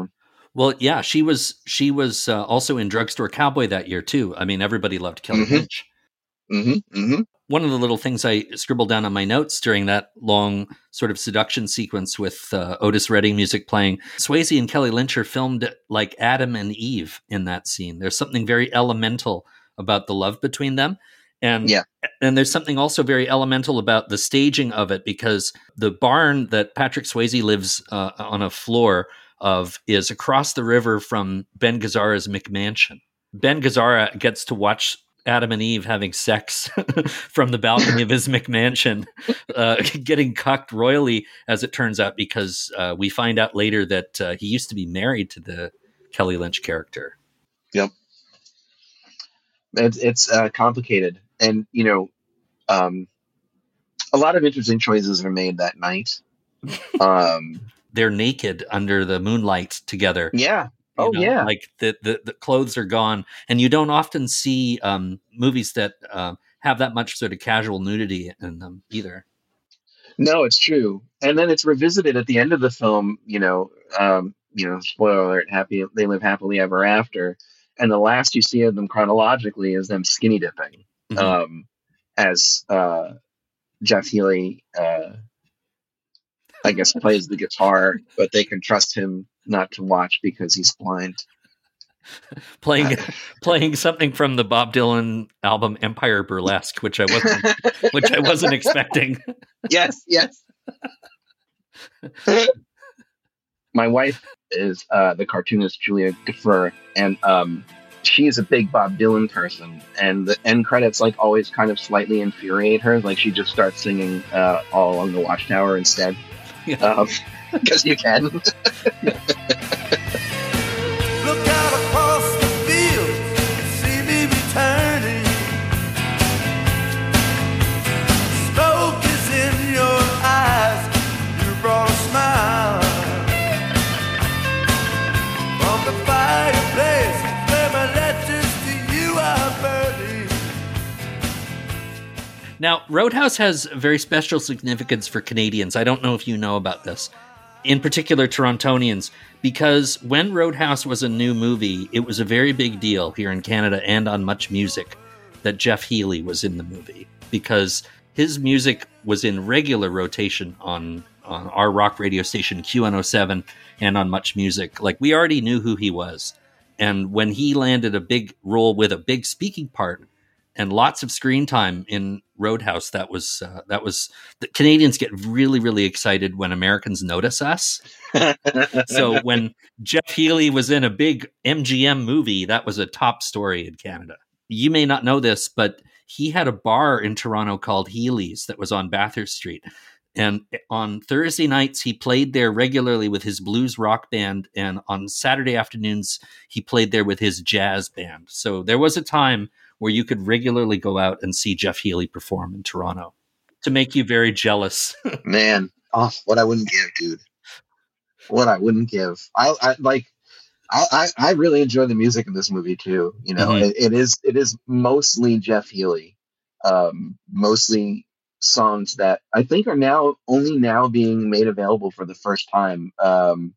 Well, yeah, she was she was uh, also in Drugstore Cowboy that year too. I mean, everybody loved Kelly Mm-hmm. Lynch. Mm-hmm. Mm-hmm. One of the little things I scribbled down on my notes during that long sort of seduction sequence with uh, Otis Redding music playing, Swayze and Kelly Lynch are filmed like Adam and Eve in that scene. There's something very elemental about the love between them. And, Yeah. and there's something also very elemental about the staging of it, because the barn that Patrick Swayze lives uh, on a floor of is across the river from Ben Gazzara's McMansion. Ben Gazzara gets to watch Adam and Eve having sex from the balcony of his McMansion, uh, getting cucked royally, as it turns out, because uh, we find out later that uh, he used to be married to the Kelly Lynch character. Yep. It's, it's uh, complicated. And, you know, um, a lot of interesting choices are made that night. Um, They're naked under the moonlight together. yeah. You Oh, know, yeah. like the, the the clothes are gone, and you don't often see um, movies that uh, have that much sort of casual nudity in them either. No, it's true. And then it's revisited at the end of the film, you know, um, you know, spoiler alert, happy they live happily ever after. And the last you see of them chronologically is them skinny dipping. Mhm. Um, as uh, Jeff Healey, uh, I guess, plays the guitar, but they can trust him not to watch because he's blind. Playing playing something from the Bob Dylan album Empire Burlesque, which I wasn't which I wasn't expecting. Yes, yes. My wife is uh, the cartoonist Julia Gaffer, and um, she is a big Bob Dylan person. And the end credits, like, always kind of slightly infuriate her. Like, she just starts singing uh, "All Along the Watchtower" instead, because um, you can. Look out across the field, see me returning. Smoke is in your eyes, you brought a smile. From the fireplace, where my letters to you are burning. Now, Roadhouse has very special significance for Canadians. I don't know if you know about this. In particular, Torontonians, because when Roadhouse was a new movie, it was a very big deal here in Canada and on Much Music that Jeff Healey was in the movie, because his music was in regular rotation on, on our rock radio station Q one oh seven and on Much Music. Like, we already knew who he was. And when he landed a big role with a big speaking part and lots of screen time in Roadhouse, that was uh, that was the Canadians get really, really excited when Americans notice us. So when Jeff Healey was in a big M G M movie, that was a top story in Canada. You may not know this, but he had a bar in Toronto called Healey's that was on Bathurst Street. And on Thursday nights, he played there regularly with his blues rock band. And on Saturday afternoons, he played there with his jazz band. So there was a time where you could regularly go out and see Jeff Healey perform in Toronto, to make you very jealous. Man, oh, what I wouldn't give, dude. What I wouldn't give. I, I like. I, I, I really enjoy the music in this movie too. You know, Mhm. it, it is it is mostly Jeff Healey, um, mostly songs that I think are now only now being made available for the first time. Um,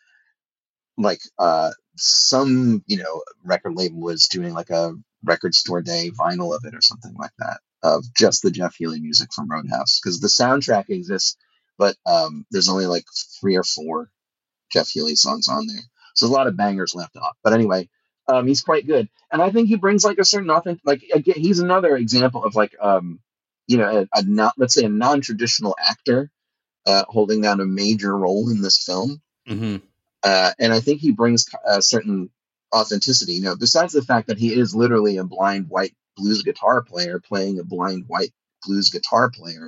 like uh, some you know record label was doing like a record store day vinyl of it or something like that, of just the Jeff Healey music from Roadhouse, because the soundtrack exists, but um, there's only like three or four Jeff Healey songs on there. So there's a lot of bangers left off. But anyway, um, he's quite good. And I think he brings like a certain authentic, like, again, he's another example of like, um, you know, a, a not, let's say a non-traditional actor uh, holding down a major role in this film. Mm-hmm. Uh, and I think he brings a certain authenticity, you know, besides the fact that he is literally a blind white blues guitar player playing a blind white blues guitar player.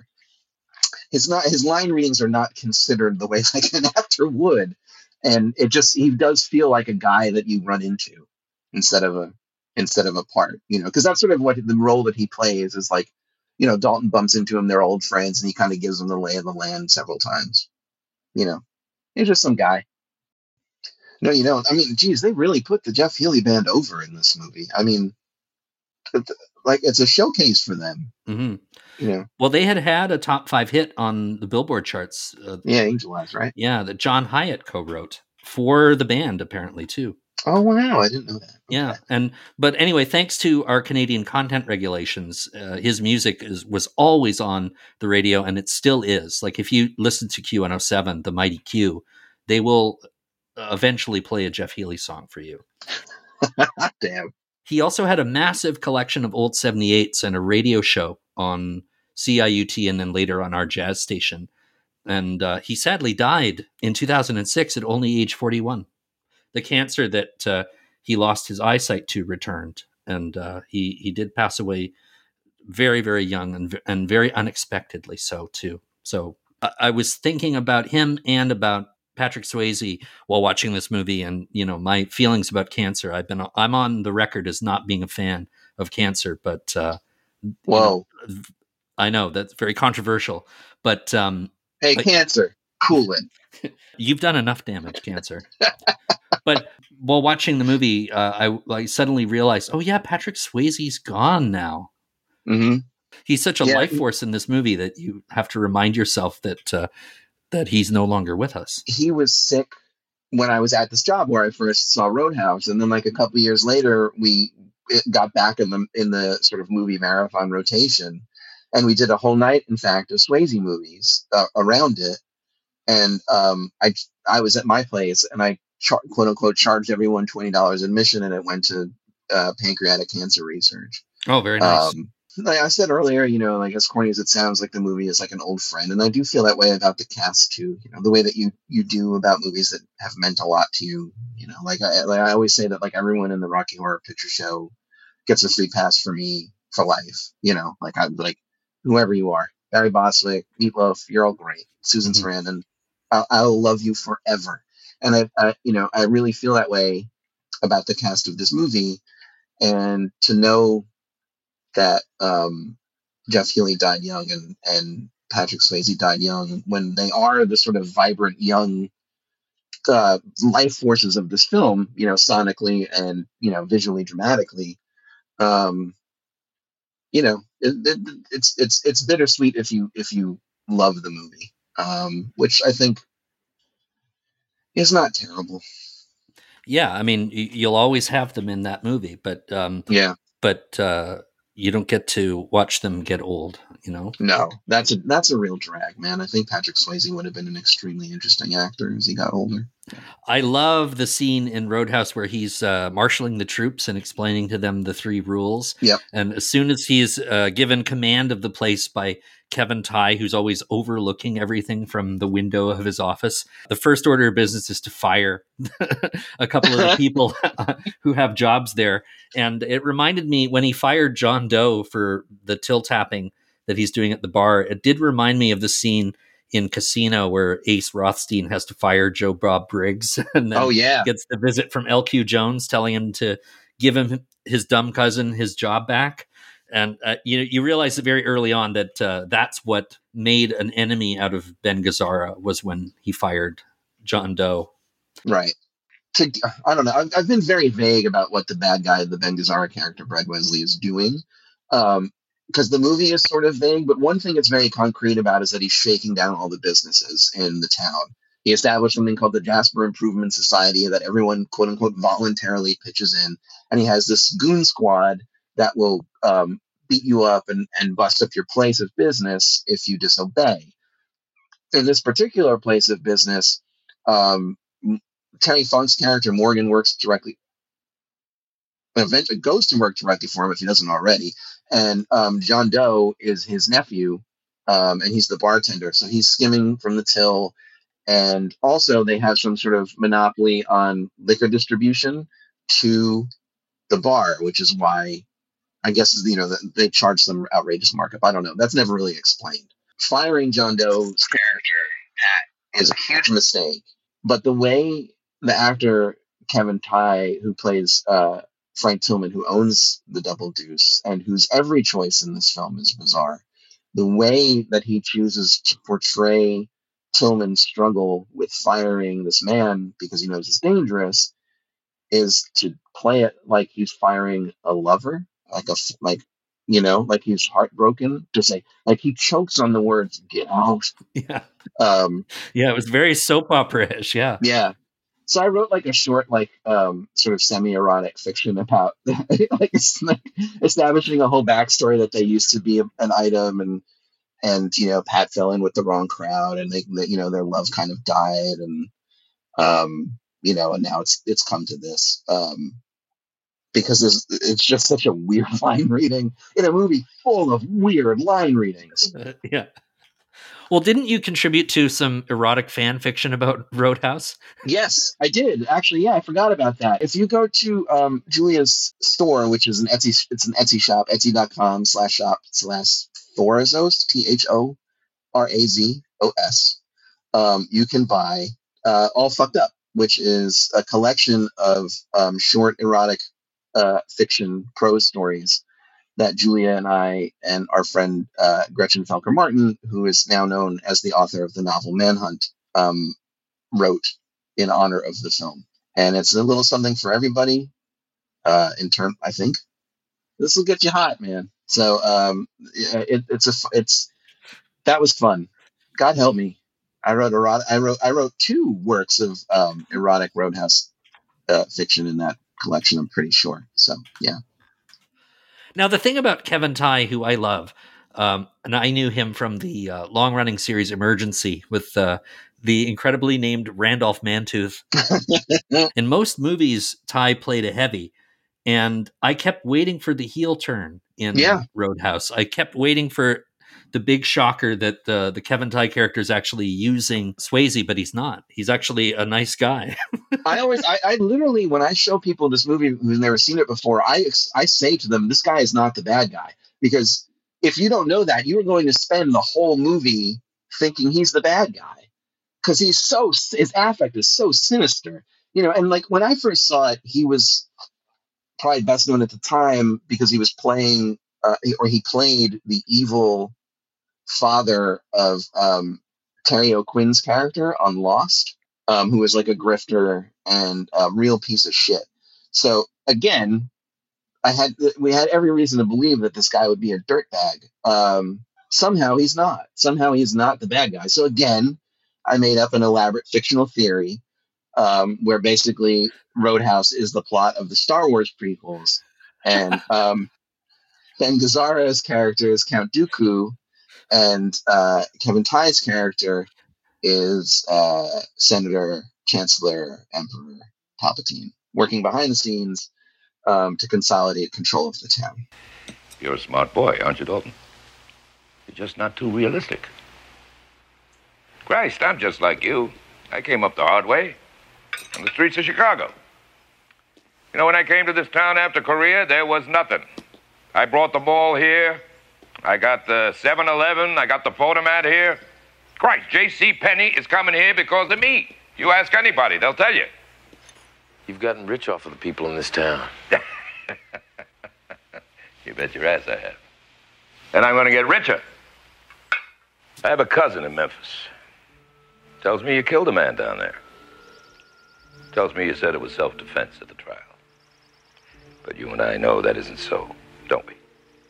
His not his line readings are not considered the way like an actor would. And it just, he does feel like a guy that you run into instead of a, instead of a part, you know, because that's sort of what the role that he plays is like, you know, Dalton bumps into him, they're old friends, and he kind of gives them the lay of the land several times. You know, he's just some guy. No, you don't. I mean, geez, they really put the Jeff Healey band over in this movie. I mean, like, it's a showcase for them. Mm-hmm. You know? Well, they had had a top five hit on the Billboard charts. Uh, yeah, Angel Eyes, right? Yeah, that John Hyatt co-wrote for the band apparently too. Oh wow, I didn't know that. Okay. Yeah, and but anyway, thanks to our Canadian content regulations, uh, his music is was always on the radio, and it still is. Like if you listen to Q one oh seven, the Mighty Q, they will eventually play a Jeff Healey song for you. Damn. He also had a massive collection of old seventy-eights and a radio show on C I U T and then later on our jazz station. And uh, he sadly died in two thousand six at only age forty-one. The cancer that uh, he lost his eyesight to returned, and uh, he he did pass away very, very young and and very unexpectedly so too. So I, I was thinking about him and about Patrick Swayze while watching this movie, and you know my feelings about cancer. I've been I'm on the record as not being a fan of cancer, but uh, whoa, you know, I know that's very controversial. But um, hey, like, cancer, cool it. You've done enough damage, cancer. But while watching the movie, uh, I, I suddenly realized, oh yeah, Patrick Swayze's gone now. Mm-hmm. He's such a yeah, life force in this movie that you have to remind yourself that uh, that he's no longer with us. He was sick when I was at this job where I first saw Roadhouse, and then like a couple years later, we got back in the in the sort of movie marathon rotation, and we did a whole night, in fact, of Swayze movies uh, around it. And um, I I was at my place, and I char- quote unquote charged everyone twenty dollars admission, and it went to uh, pancreatic cancer research. Oh, very nice. Um, like I said earlier, you know, like as corny as it sounds, like the movie is like an old friend, and I do feel that way about the cast too. You know, the way that you you do about movies that have meant a lot to you. You know, like I like I always say that like everyone in the Rocky Horror Picture Show gets a free pass for me for life. You know, like I like whoever you are, Barry Bostwick, Meatloaf, you're all great. Susan mm-hmm. Sarandon, I'll, I'll love you forever. And I, I, you know, I really feel that way about the cast of this movie, and to know that um, Jeff Healey died young and, and Patrick Swayze died young when they are the sort of vibrant young uh, life forces of this film, you know, sonically and, you know, visually, dramatically. Um, you know, it, it, it's it's it's bittersweet if you if you love the movie, um, which I think is not terrible. Yeah, I mean, you'll always have them in that movie, but um, yeah, but uh, you don't get to watch them get old, you know? No, that's a that's a real drag, man. I think Patrick Swayze would have been an extremely interesting actor as he got older. I love the scene in Roadhouse where he's uh, marshaling the troops and explaining to them the three rules. Yep. And as soon as he's uh, given command of the place by Kevin Tighe, who's always overlooking everything from the window of his office, the first order of business is to fire a couple of the people who have jobs there. And it reminded me when he fired John Doe for the till tapping that he's doing at the bar, it did remind me of the scene in Casino where Ace Rothstein has to fire Joe Bob Briggs and then oh, yeah. gets the visit from L Q Jones telling him to give him his dumb cousin his job back. And uh, you you realize very early on that uh, that's what made an enemy out of Ben Gazzara, was when he fired John Doe. Right. To, I don't know. I've, I've been very vague about what the bad guy, the Ben Gazzara character, Brad Wesley, is doing. Um, because the movie is sort of vague, but one thing it's very concrete about is that he's shaking down all the businesses in the town. He established something called the Jasper Improvement Society that everyone, quote unquote, voluntarily pitches in. And he has this goon squad that will um, beat you up and, and bust up your place of business if you disobey. In this particular place of business, um, Terry Funk's character, Morgan, works directly, eventually goes to work directly for him if he doesn't already. And um, John Doe is his nephew, um, and he's the bartender. So he's skimming from the till. And also they have some sort of monopoly on liquor distribution to the bar, which is why I guess, you know, they charge some outrageous markup. I don't know. That's never really explained. Firing John Doe's character, Pat, is a huge mistake. But the way the actor Kevin Tighe, who plays uh, Frank Tillman, who owns the Double Deuce and whose every choice in this film is bizarre, the way that he chooses to portray Tillman's struggle with firing this man because he knows it's dangerous is to play it like he's firing a lover, like a like you know, like he's heartbroken. To say, like, he chokes on the words "get out." Yeah, um, yeah, it was very soap opera-ish. Yeah, yeah. So I wrote like a short, like um, sort of semi-erotic fiction about like it's like establishing a whole backstory that they used to be an item, and and you know Pat fell in with the wrong crowd, and they, they you know their love kind of died, and um, you know, and now it's it's come to this um, because there's, it's just such a weird line reading in a movie full of weird line readings. Uh, yeah. Well, didn't you contribute to some erotic fan fiction about Roadhouse? Yes, I did. Actually, yeah, I forgot about that. If you go to um, Julia's store, which is an Etsy, it's an Etsy shop, etsy.com slash shop slash Thorazos, T H O R A Z O S, um, you can buy uh, All Fucked Up, which is a collection of um, short erotic uh, fiction prose stories that Julia and I and our friend uh, Gretchen Felker Martin, who is now known as the author of the novel Manhunt, um, wrote in honor of the film. And it's a little something for everybody. Uh, in term, I think this will get you hot, man. So um, it, it's a it's that was fun. God help me. I wrote erotic. I wrote I wrote two works of um, erotic Roadhouse uh, fiction in that collection. I'm pretty sure. So yeah. Now, the thing about Kevin Tighe, who I love, um, and I knew him from the uh, long-running series Emergency with uh, the incredibly named Randolph Mantooth. In most movies, Tighe played a heavy, and I kept waiting for the heel turn in Yeah. Roadhouse. I kept waiting for the big shocker that the, the Kevin Tighe character is actually using Swayze, but he's not. He's actually a nice guy. I always, I, I literally, when I show people this movie who's never seen it before, I, I say to them, this guy is not the bad guy. Because if you don't know that, you're going to spend the whole movie thinking he's the bad guy. Because he's so, his affect is so sinister. You know, and like when I first saw it, he was probably best known at the time because he was playing, uh, or he played the evil father of um, Terry O'Quinn's character on Lost, um, who was like a grifter and a real piece of shit. So again, I had we had every reason to believe that this guy would be a dirtbag. Um, somehow he's not. Somehow he's not the bad guy. So again, I made up an elaborate fictional theory um, where basically Roadhouse is the plot of the Star Wars prequels, and um, Ben Gazzara's character is Count Dooku. And uh, Kevin Tighe's character is uh, Senator, Chancellor, Emperor Palpatine, working behind the scenes um, to consolidate control of the town. You're a smart boy, aren't you, Dalton? You're just not too realistic. Christ, I'm just like you. I came up the hard way on the streets of Chicago. You know, when I came to this town after Korea, there was nothing. I brought the mall here. I got the seven eleven, I got the photomat here. Christ, J C. Penney is coming here because of me. You ask anybody, they'll tell you. You've gotten rich off of the people in this town. You bet your ass I have. And I'm gonna get richer. I have a cousin in Memphis. Tells me you killed a man down there. Tells me you said it was self-defense at the trial. But you and I know that isn't so, don't we?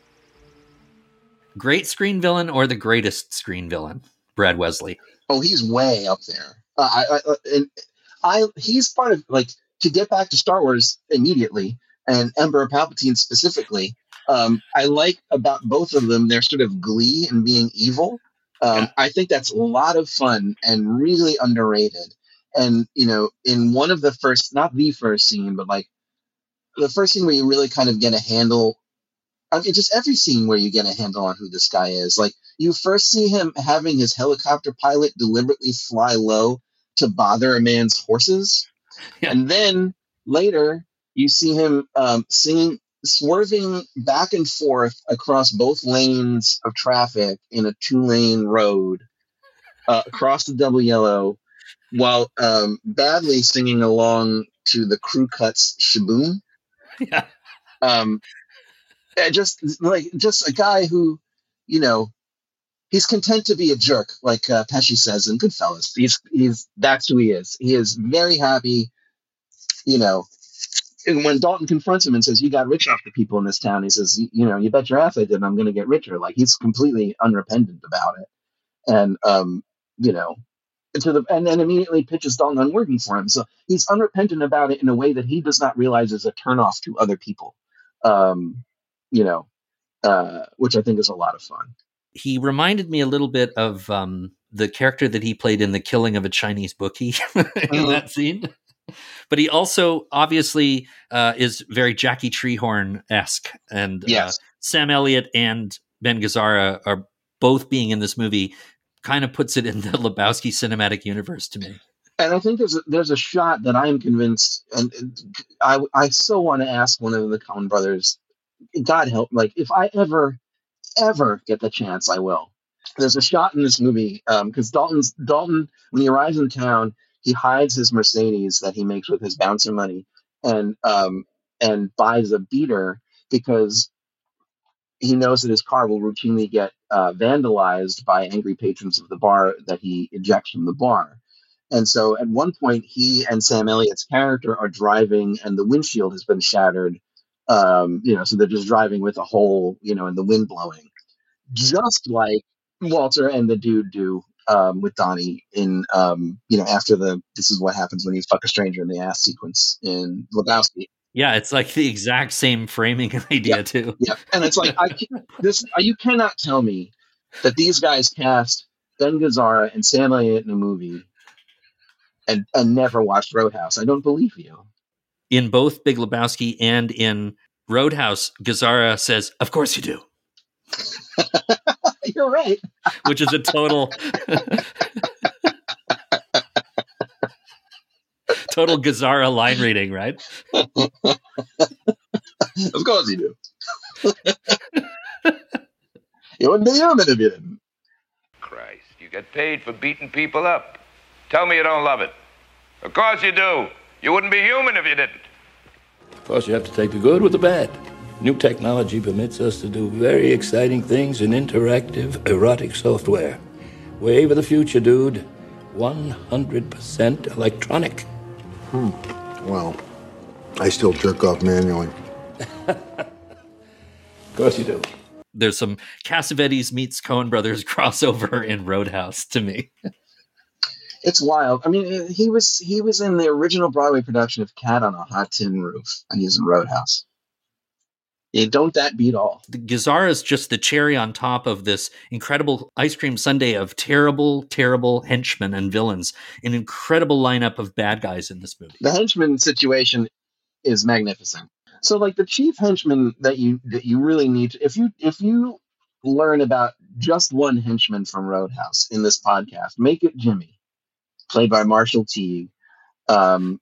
Great screen villain or the greatest screen villain? Brad Wesley. Oh, he's way up there. Uh, I, I, and I, he's part of, like, to get back to Star Wars immediately, and Emperor Palpatine specifically, um, I like about both of them their sort of glee in being evil. Um, yeah. I think that's a lot of fun and really underrated. And, you know, in one of the first, not the first scene, but like the first scene where you really kind of get a handle, I mean, just every scene where you get a handle on who this guy is. Like, you first see him having his helicopter pilot deliberately fly low to bother a man's horses. Yeah. And then later, you see him um, singing, swerving back and forth across both lanes of traffic in a two-lane road uh, across the Double Yellow while um, badly singing along to the Crew Cuts Shaboom. Yeah. Um, just like just a guy who, you know, he's content to be a jerk, like uh, Pesci says in Goodfellas. He's he's that's who he is. He is very happy, you know. And when Dalton confronts him and says, "You got rich off the people in this town," he says, "You know, you bet your ass I did. I'm going to get richer." Like, he's completely unrepentant about it, and um, you know, to the and then immediately pitches Dalton on working for him. So he's unrepentant about it in a way that he does not realize is a turnoff to other people. Um, you know, uh, which I think is a lot of fun. He reminded me a little bit of um, the character that he played in The Killing of a Chinese Bookie in mm-hmm. that scene. But he also obviously uh, is very Jackie Treehorn-esque. And yes. uh, Sam Elliott and Ben Gazzara are both being in this movie kind of puts it in the Lebowski cinematic universe to me. And I think there's a, there's a shot that I'm convinced, and I, I so want to ask one of the Coen brothers, God help, like if I ever, ever get the chance, I will. There's a shot in this movie because um, Dalton's Dalton, when he arrives in town, he hides his Mercedes that he makes with his bouncer money and um, and buys a beater because he knows that his car will routinely get uh, vandalized by angry patrons of the bar that he ejects from the bar. And so at one point, he and Sam Elliott's character are driving and the windshield has been shattered. Um, you know, so they're just driving with a hole, you know, and the wind blowing. Just like Walter and the dude do um, with Donnie in, um, you know, after the This Is What Happens When You Fuck a Stranger in the Ass sequence in Lebowski. Yeah, it's like the exact same framing idea, yeah, too. Yeah, and it's like, I, this, you cannot tell me that these guys cast Ben Gazzara and Sam Elliott in a movie and, and never watched Roadhouse. I don't believe you. In both Big Lebowski and in Roadhouse, Gazzara says, "Of course you do." You're right. Which is a total... total Gazzara line reading, right? Of course you do. You wouldn't be human if you didn't. Christ, you get paid for beating people up. Tell me you don't love it. Of course you do. You wouldn't be human if you didn't. Of course, you have to take the good with the bad. New technology permits us to do very exciting things in interactive, erotic software. Wave of the future, dude. one hundred percent electronic. Hmm. Well, I still jerk off manually. Of course you do. There's some Cassavetes meets Coen Brothers crossover in Roadhouse to me. It's wild. I mean, he was he was in the original Broadway production of Cat on a Hot Tin Roof, and he's in Roadhouse. Yeah, don't that beat all? The Gazzara is just the cherry on top of this incredible ice cream sundae of terrible, terrible henchmen and villains. An incredible lineup of bad guys in this movie. The henchman situation is magnificent. So, like the chief henchman that you that you really need to, if you if you learn about just one henchman from Roadhouse in this podcast, make it Jimmy, played by Marshall Teague, um,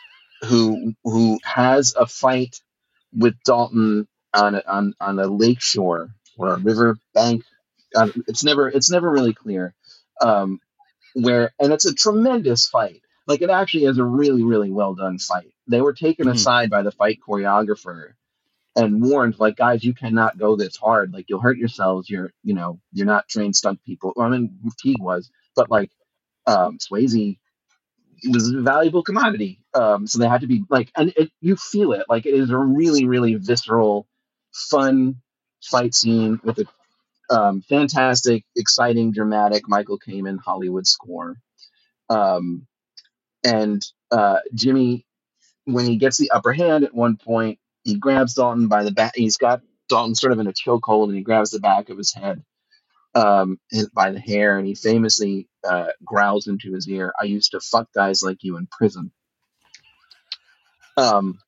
who who has a fight with Dalton on a, on on a lake shore or a river bank. Uh, it's never it's never really clear. Um, where and it's a tremendous fight. Like it actually is a really really well done fight. They were taken mm-hmm. aside by the fight choreographer and warned, like, guys, you cannot go this hard. Like you'll hurt yourselves. You're you know you're not trained stunt people. Well, I mean Teague was, but like um, Swayze. It was a valuable commodity. Um, so they had to be like, and it, you feel it. Like it is a really, really visceral, fun fight scene with a um, fantastic, exciting, dramatic Michael Kamen Hollywood score. Um, and uh, Jimmy, when he gets the upper hand at one point, he grabs Dalton by the back. He's got Dalton sort of in a chokehold and he grabs the back of his head um, by the hair. And he famously uh, growls into his ear, "I used to fuck guys like you in prison." Um,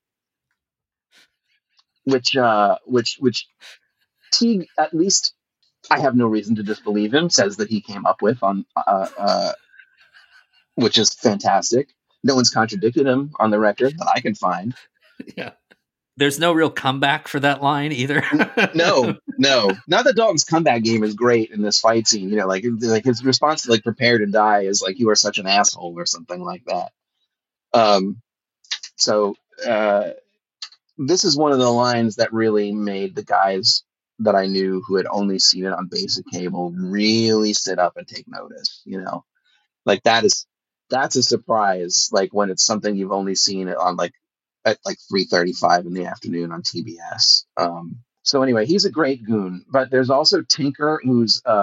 which, uh, which, which Teague, at least I have no reason to disbelieve him, says that he came up with on, uh, uh, which is fantastic. No one's contradicted him on the record that I can find. Yeah. There's no real comeback for that line either. no, no. Not that Dalton's comeback game is great in this fight scene. You know, like like his response to like "prepare to die" is like "you are such an asshole" or something like that. Um, so uh, this is one of the lines that really made the guys that I knew who had only seen it on basic cable really sit up and take notice. You know, like that is that's a surprise. Like when it's something you've only seen it on like. At like three thirty-five in the afternoon on T B S. Um, so anyway, he's a great goon. But there's also Tinker, who's um,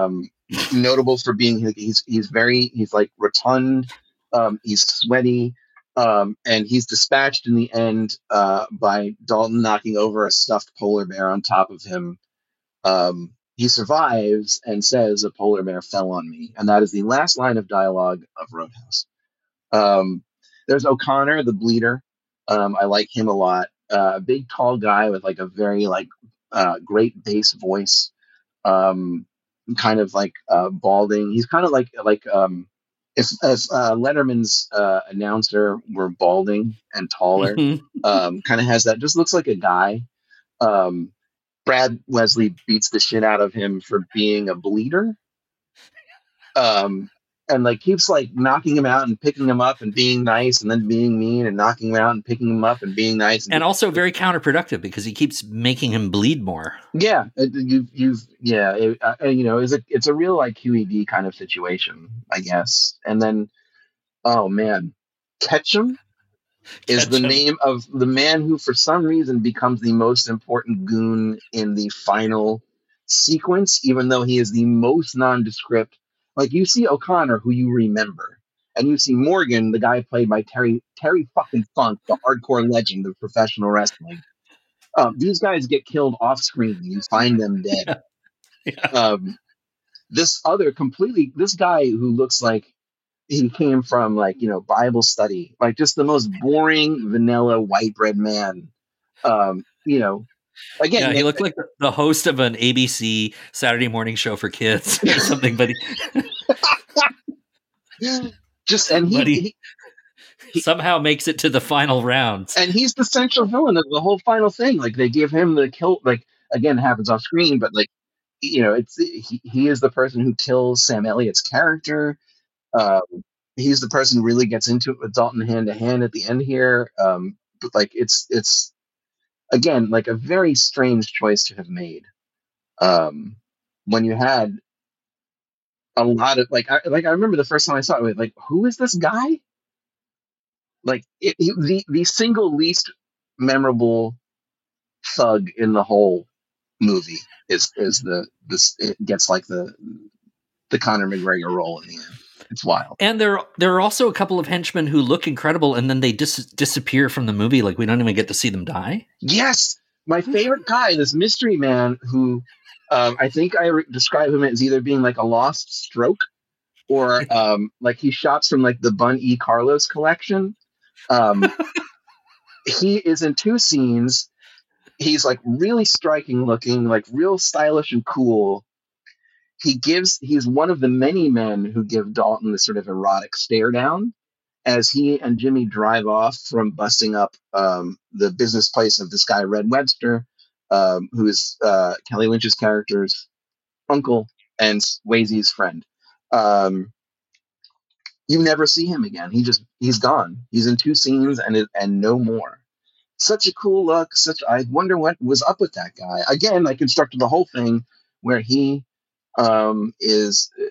notable for being he's he's very he's like rotund, um, he's sweaty, um, and he's dispatched in the end uh, by Dalton knocking over a stuffed polar bear on top of him. Um, he survives and says, "A polar bear fell on me," and that is the last line of dialogue of Roadhouse. Um, there's O'Connor, the bleeder. Um, I like him a lot. A uh, big, tall guy with like a very like uh, great bass voice. Um, kind of like uh, balding. He's kind of like like um, if if uh, Letterman's uh, announcer were balding and taller, um, kind of has that. Just looks like a guy. Um, Brad Wesley beats the shit out of him for being a bleeder. Um, and like keeps like knocking him out and picking him up and being nice and then being mean and knocking him out and picking him up and being nice. And, and also very counterproductive because he keeps making him bleed more. Yeah. You, you've, yeah. It, uh, you know, it's a, it's a real like Q E D kind of situation, I guess. And then, oh man, Ketchum is Ketchum. the name of the man who for some reason becomes the most important goon in the final sequence, even though he is the most nondescript. Like, you see O'Connor, who you remember, and you see Morgan, the guy played by Terry Terry fucking Funk, the hardcore legend of professional wrestling. Um, these guys get killed off screen. You find them dead. Yeah. Yeah. Um, this other completely, this guy who looks like he came from, like, you know, Bible study, like just the most boring, vanilla, white bread man. Um, you know, Again, yeah, he looked like the host of an A B C Saturday morning show for kids or something, but he just and he, but he, he, he somehow makes it to the final rounds, and he's the central villain of the whole final thing. Like they give him the kill. Like again, it happens off screen, but like you know, it's he, he is the person who kills Sam Elliott's character. Um, he's the person who really gets into it with Dalton hand to hand at the end here. Um, but like it's it's. Again, like a very strange choice to have made um, when you had a lot of like, I, like I remember the first time I saw it, like, who is this guy? Like it, it, the the single least memorable thug in the whole movie is is the this it gets like the the Conor McGregor role in the end. It's wild. And there there are also a couple of henchmen who look incredible, and then they dis- disappear from the movie. Like we don't even get to see them die. Yes, my favorite guy, this mystery man, who um, I think I re- describe him as either being like a lost stroke, or um, like he shops from like the Bun E. Carlos collection. Um, he is in two scenes. He's like really striking looking, like real stylish and cool. He gives, he's one of the many men who give Dalton this sort of erotic stare down as he and Jimmy drive off from busting up um, the business place of this guy, Red Webster, um, who is uh, Kelly Lynch's character's uncle and Swayze's friend. Um, you never see him again. He just, he's gone. He's in two scenes and and no more. Such a cool look. Such, I wonder what was up with that guy. Again, I constructed the whole thing where he, Um, is uh,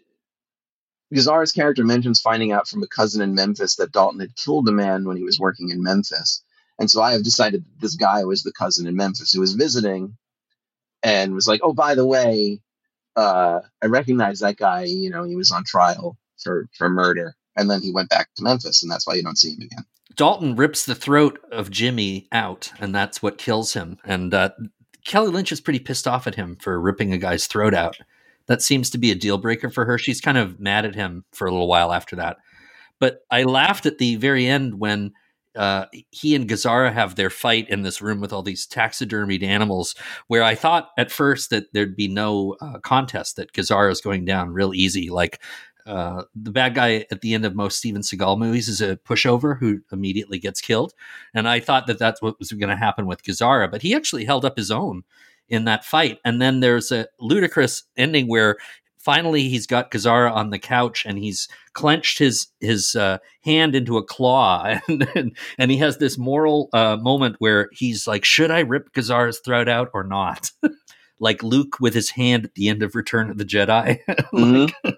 Gazara's character mentions finding out from a cousin in Memphis that Dalton had killed a man when he was working in Memphis. And so I have decided that this guy was the cousin in Memphis who was visiting and was like, oh, by the way, uh, I recognize that guy. You know, he was on trial for, for murder. And then he went back to Memphis, and that's why you don't see him again. Dalton rips the throat of Jimmy out, and that's what kills him. And uh, Kelly Lynch is pretty pissed off at him for ripping a guy's throat out. That seems to be a deal breaker for her. She's kind of mad at him for a little while after that. But I laughed at the very end when uh, he and Gazzara have their fight in this room with all these taxidermied animals, where I thought at first that there'd be no uh, contest, that Gazzara is going down real easy. Like uh, the bad guy at the end of most Steven Seagal movies is a pushover who immediately gets killed. And I thought that that's what was going to happen with Gazzara, but he actually held up his own in that fight. And then there's a ludicrous ending where finally he's got Gazzara on the couch and he's clenched his his uh, hand into a claw, and, and and he has this moral uh, moment where he's like, should I rip Gazzara's throat out or not? Like Luke with his hand at the end of Return of the Jedi. Like, mm-hmm.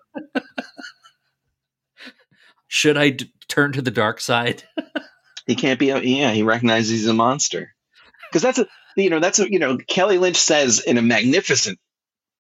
Should I d- turn to the dark side? He can't be. Yeah, he recognizes he's a monster because that's a. You know, that's what, you know, Kelly Lynch says in a magnificent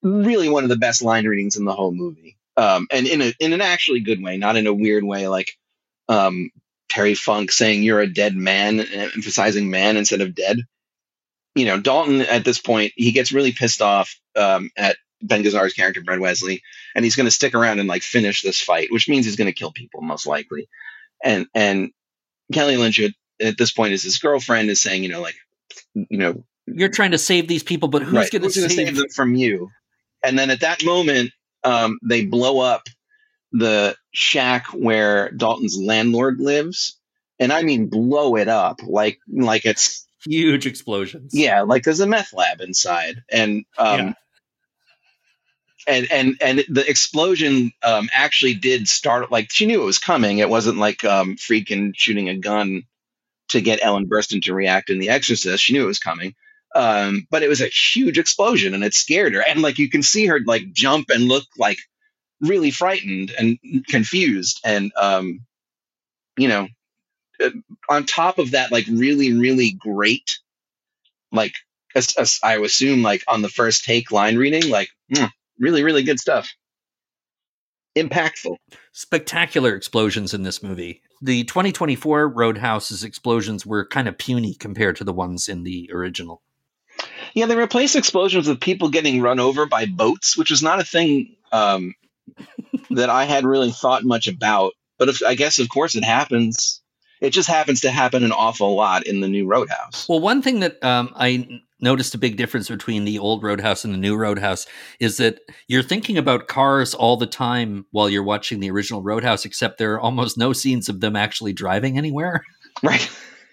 really one of the best line readings in the whole movie. Um, and in a in an actually good way, not in a weird way like um, Terry Funk saying "you're a dead man," emphasizing man instead of dead. You know, Dalton at this point, he gets really pissed off um, at Ben Gazzara's character, Brad Wesley, and he's going to stick around and like finish this fight, which means he's going to kill people most likely. And and Kelly Lynch at, at this point is his girlfriend is saying, you know, like, you know, you're trying to save these people, but who's right, going to save-, save them from you? And then at that moment, um, they blow up the shack where Dalton's landlord lives, and I mean blow it up like like it's huge explosions. Yeah, like there's a meth lab inside, and um, yeah. and and and the explosion um, actually did start. Like she knew it was coming. It wasn't like um, Friedkin shooting a gun to get Ellen Burstyn to react in The Exorcist. She knew it was coming. Um, but it was a huge explosion and it scared her. And like, you can see her like jump and look like really frightened and confused. And, um, you know, on top of that, like really, really great, like as, as I assume like on the first take line reading, like mm, really, really good stuff. Impactful. Spectacular explosions in this movie. The twenty twenty-four Roadhouse's explosions were kind of puny compared to the ones in the original. Yeah, they replaced explosions with people getting run over by boats, which was not a thing um, that I had really thought much about. But if, I guess, of course, it happens. It just happens to happen an awful lot in the new Roadhouse. Well, one thing that um, I noticed a big difference between the old Roadhouse and the new Roadhouse is that you're thinking about cars all the time while you're watching the original Roadhouse, except there are almost no scenes of them actually driving anywhere. Right.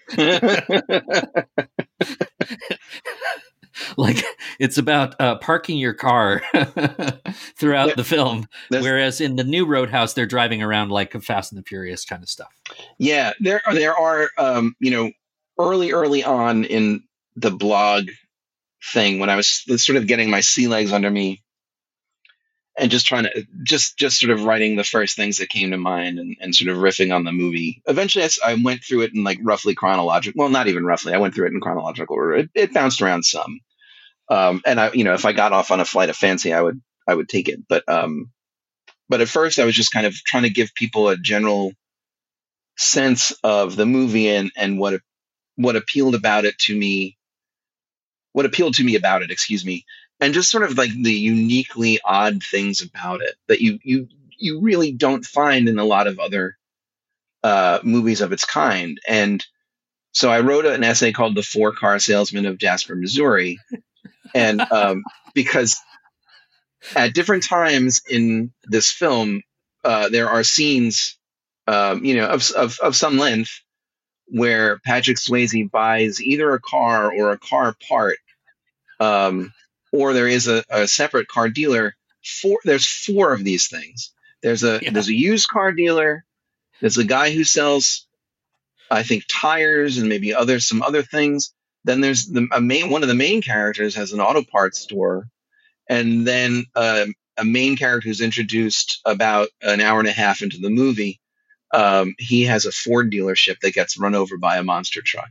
Like it's about uh, parking your car throughout yeah, the film, whereas in the new Roadhouse they're driving around like a Fast and the Furious kind of stuff. Yeah, there are, there are um, you know, early early on in the blog thing when I was sort of getting my sea legs under me and just trying to just just sort of writing the first things that came to mind and, and sort of riffing on the movie. Eventually, I, I went through it in like roughly chronological. Well, not even roughly. I went through it in chronological order. It, it bounced around some. Um, and I, you know, if I got off on a flight of fancy, I would, I would take it. But, um, but at first I was just kind of trying to give people a general sense of the movie and, and what, what appealed about it to me, what appealed to me about it, excuse me. And just sort of like the uniquely odd things about it that you, you, you really don't find in a lot of other, uh, movies of its kind. And so I wrote an essay called The Four Car Salesman of Jasper, Missouri. And um, because at different times in this film, uh, there are scenes, um, you know, of, of of some length where Patrick Swayze buys either a car or a car part, um, or there is a, a separate car dealer. Four, there's four of these things. There's a yeah. there's a used car dealer. There's a guy who sells, I think, tires and maybe other some other things. Then there's the a main one of the main characters has an auto parts store, and then uh, a main character who's introduced about an hour and a half into the movie. Um, he has a Ford dealership that gets run over by a monster truck.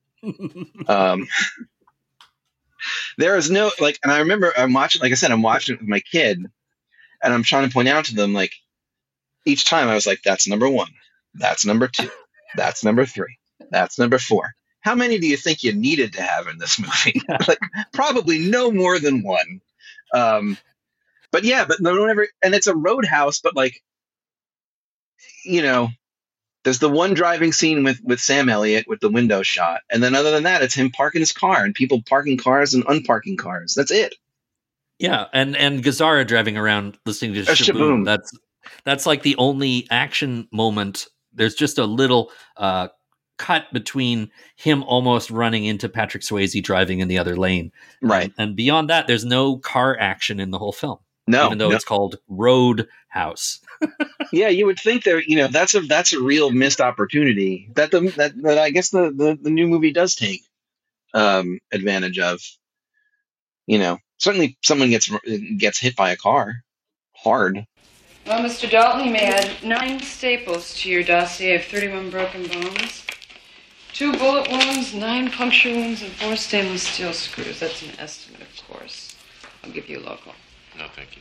um, there is no like, and I remember I'm watching. Like I said, I'm watching it with my kid, and I'm trying to point out to them like each time I was like, "That's number one. That's number two. That's number three. That's number four." How many do you think you needed to have in this movie? Like probably no more than one. Um, but yeah, but no one ever, and it's a Roadhouse, but like, you know, there's the one driving scene with, with Sam Elliott with the window shot. And then other than that, it's him parking his car and people parking cars and unparking cars. That's it. Yeah. And, and Gazzara driving around listening to Shaboom. Shaboom. That's, that's like the only action moment. There's just a little, uh, cut between him almost running into Patrick Swayze driving in the other lane. Right. And, and beyond that, there's no car action in the whole film. No. Even though no. it's called Roadhouse. Yeah, you would think there, you know, that's a that's a real missed opportunity that the that, that I guess the, the, the new movie does take um, advantage of. You know, certainly someone gets gets hit by a car hard. Well, Mister Dalton, you may add nine staples to your dossier of thirty-one broken bones. Two bullet wounds, nine puncture wounds, and four stainless steel screws. That's an estimate, of course. I'll give you a local. No, thank you.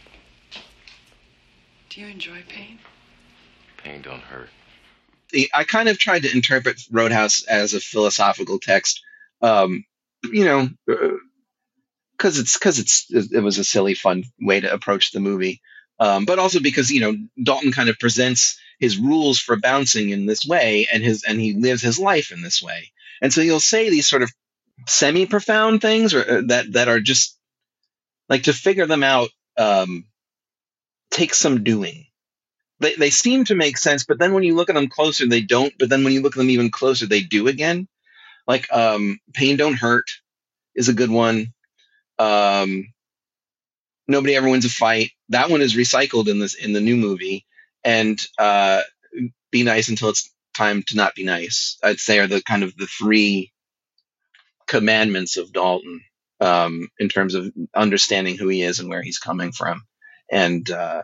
Do you enjoy pain? Pain don't hurt. I kind of tried to interpret Roadhouse as a philosophical text, um, you know, because it's because it's it was a silly, fun way to approach the movie, um, but also because you know Dalton kind of presents his rules for bouncing in this way, and his and he lives his life in this way, and so he'll say these sort of semi-profound things, or uh, that that are just like to figure them out um, takes some doing. They, they seem to make sense, but then when you look at them closer, they don't. But then when you look at them even closer, they do again. Like um, Pain Don't Hurt is a good one. Um, Nobody Ever Wins a Fight. That one is recycled in this in the new movie. And uh, Be Nice Until It's Time to Not Be Nice, I'd say, are the kind of the three commandments of Dalton um, in terms of understanding who he is and where he's coming from. And uh,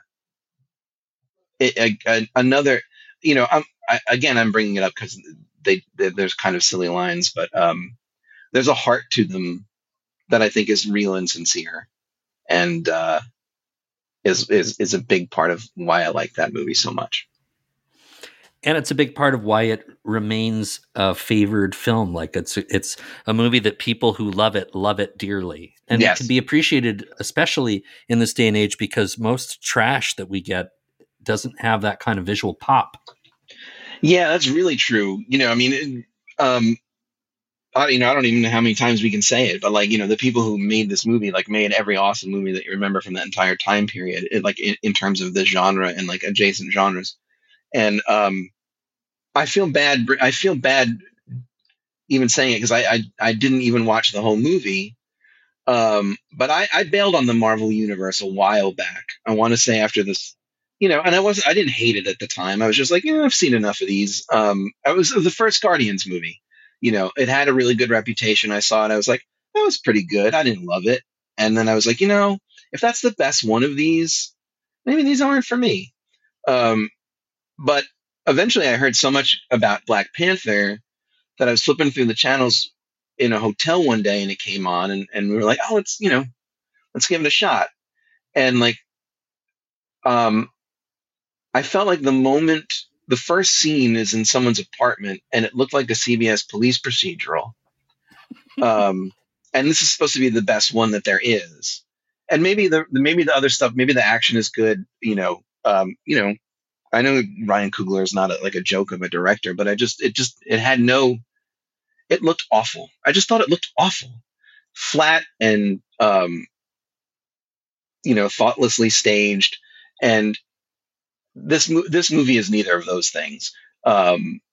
It, a, a, another, you know, I'm, I, again, I'm bringing it up because they, they there's kind of silly lines, but um, there's a heart to them that I think is real and sincere, and uh, is is is a big part of why I like that movie so much. And it's a big part of why it remains a favored film. Like it's it's a movie that people who love it love it dearly, and Yes. it can be appreciated, especially in this day and age, because most trash that we get doesn't have that kind of visual pop. Yeah, that's really true. You know, I mean, it, um, I, you know, I don't even know how many times we can say it, but like, you know, the people who made this movie, like made every awesome movie that you remember from that entire time period, it, like in, in terms of the genre and like adjacent genres. And um, I feel bad. I feel bad even saying it because I, I I didn't even watch the whole movie. Um, but I, I bailed on the Marvel Universe a while back. I want to say after this. You know, and I wasn't, I didn't hate it at the time. I was just like, yeah, I've seen enough of these. Um, I was the first Guardians movie. You know, it had a really good reputation. I saw it. I was like, that was pretty good. I didn't love it. And then I was like, you know, if that's the best one of these, maybe these aren't for me. Um, but eventually I heard so much about Black Panther that I was flipping through the channels in a hotel one day and it came on and, and we were like, oh, let's, you know, let's give it a shot. And like, um, I felt like the moment the first scene is in someone's apartment and it looked like a C B S police procedural. Um, and this is supposed to be the best one that there is. And maybe the, maybe the other stuff, maybe the action is good. You know, um, you know, I know Ryan Coogler is not a, like a joke of a director, but I just, it just, it had no, it looked awful. I just thought it looked awful, flat and, um, you know, thoughtlessly staged. And This mo- this movie is neither of those things. Um,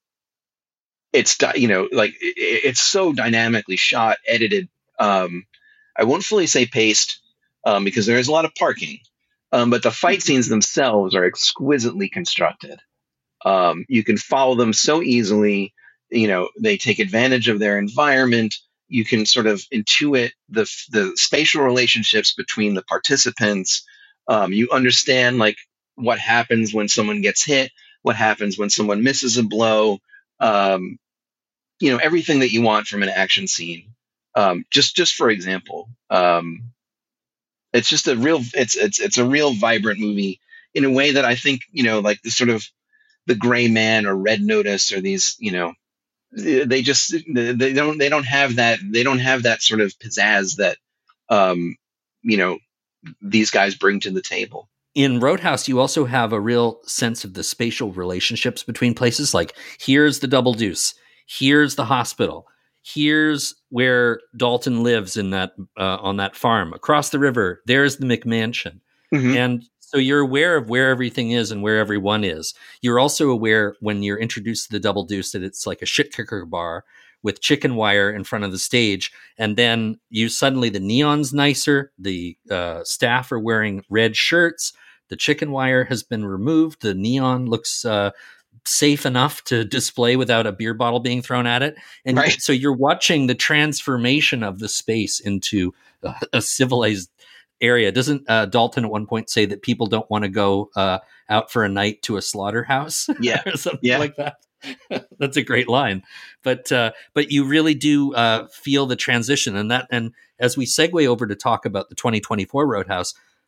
it's di- you know like it, it's so dynamically shot, edited. Um, I won't fully say paced um, because there is a lot of parking, um, but the fight scenes themselves are exquisitely constructed. Um, you can follow them so easily. You know they take advantage of their environment. You can sort of intuit the the spatial relationships between the participants. Um, you understand like. What happens when someone gets hit, what happens when someone misses a blow, um, you know, everything that you want from an action scene. Um, just, just for example, um, it's just a real, it's, it's, it's a real vibrant movie in a way that I think, you know, like the sort of the Gray Man or Red Notice or these, you know, they just, they don't, they don't have that, they don't have that sort of pizzazz that, um, you know, these guys bring to the table. In Roadhouse, you also have a real sense of the spatial relationships between places. Like, here's the Double Deuce. Here's the hospital. Here's where Dalton lives in that uh, on that farm. Across the river, there's the McMansion. Mm-hmm. And so you're aware of where everything is and where everyone is. You're also aware when you're introduced to the Double Deuce that it's like a shit kicker bar with chicken wire in front of the stage. And then you suddenly, the neon's nicer. The uh, staff are wearing red shirts. The chicken wire has been removed. The neon looks uh, safe enough to display without a beer bottle being thrown at it. And right. So you're watching the transformation of the space into a, a civilized area. Doesn't uh, Dalton at one point say that people don't want to go uh, out for a night to a slaughterhouse? Yeah. or something yeah. like that? That's a great line. But uh, but you really do uh, feel the transition. And that, and as we segue over to talk about the twenty twenty-four Roadhouse,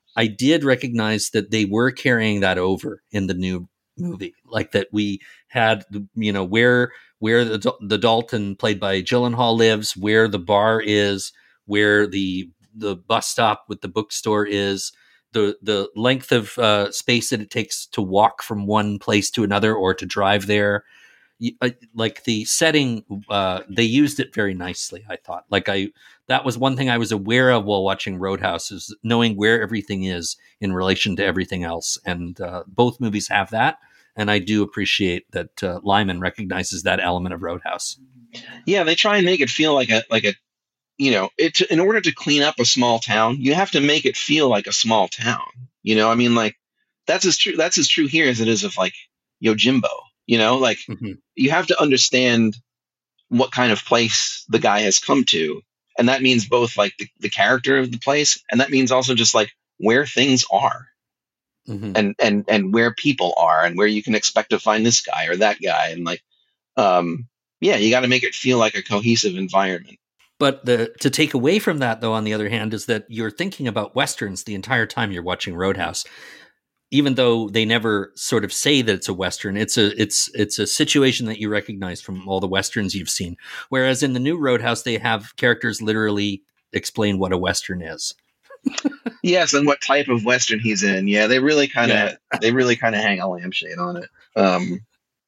I did recognize that they were carrying that over in the new movie, like that we had, you know, where where the the Dalton played by Gyllenhaal lives, where the bar is, where the the bus stop with the bookstore is, the the length of uh, space that it takes to walk from one place to another or to drive there. Like the setting, uh, they used it very nicely, I thought. Like I, that was one thing I was aware of while watching Roadhouse, is knowing where everything is in relation to everything else. And uh, both movies have that. And I do appreciate that uh, Lyman recognizes that element of Roadhouse. Yeah, they try and make it feel like a, like a, you know, it's in order to clean up a small town, you have to make it feel like a small town. You know, I mean, like that's as true. That's as true here as it is of like Yojimbo. You know, like mm-hmm. you have to understand what kind of place the guy has come to. And that means both like the, the character of the place. And that means also just like where things are mm-hmm. and, and, and where people are and where you can expect to find this guy or that guy. And like, um, yeah, you got to make it feel like a cohesive environment. But the to take away from that, though, on the other hand, is that you're thinking about Westerns the entire time you're watching Roadhouse. Even though they never sort of say that it's a Western, it's a it's it's a situation that you recognize from all the Westerns you've seen. Whereas in the new Roadhouse, they have characters literally explain what a Western is. Yes, and what type of Western he's in. Yeah, they really kind of yeah. they really kind of hang a lampshade on it. Um,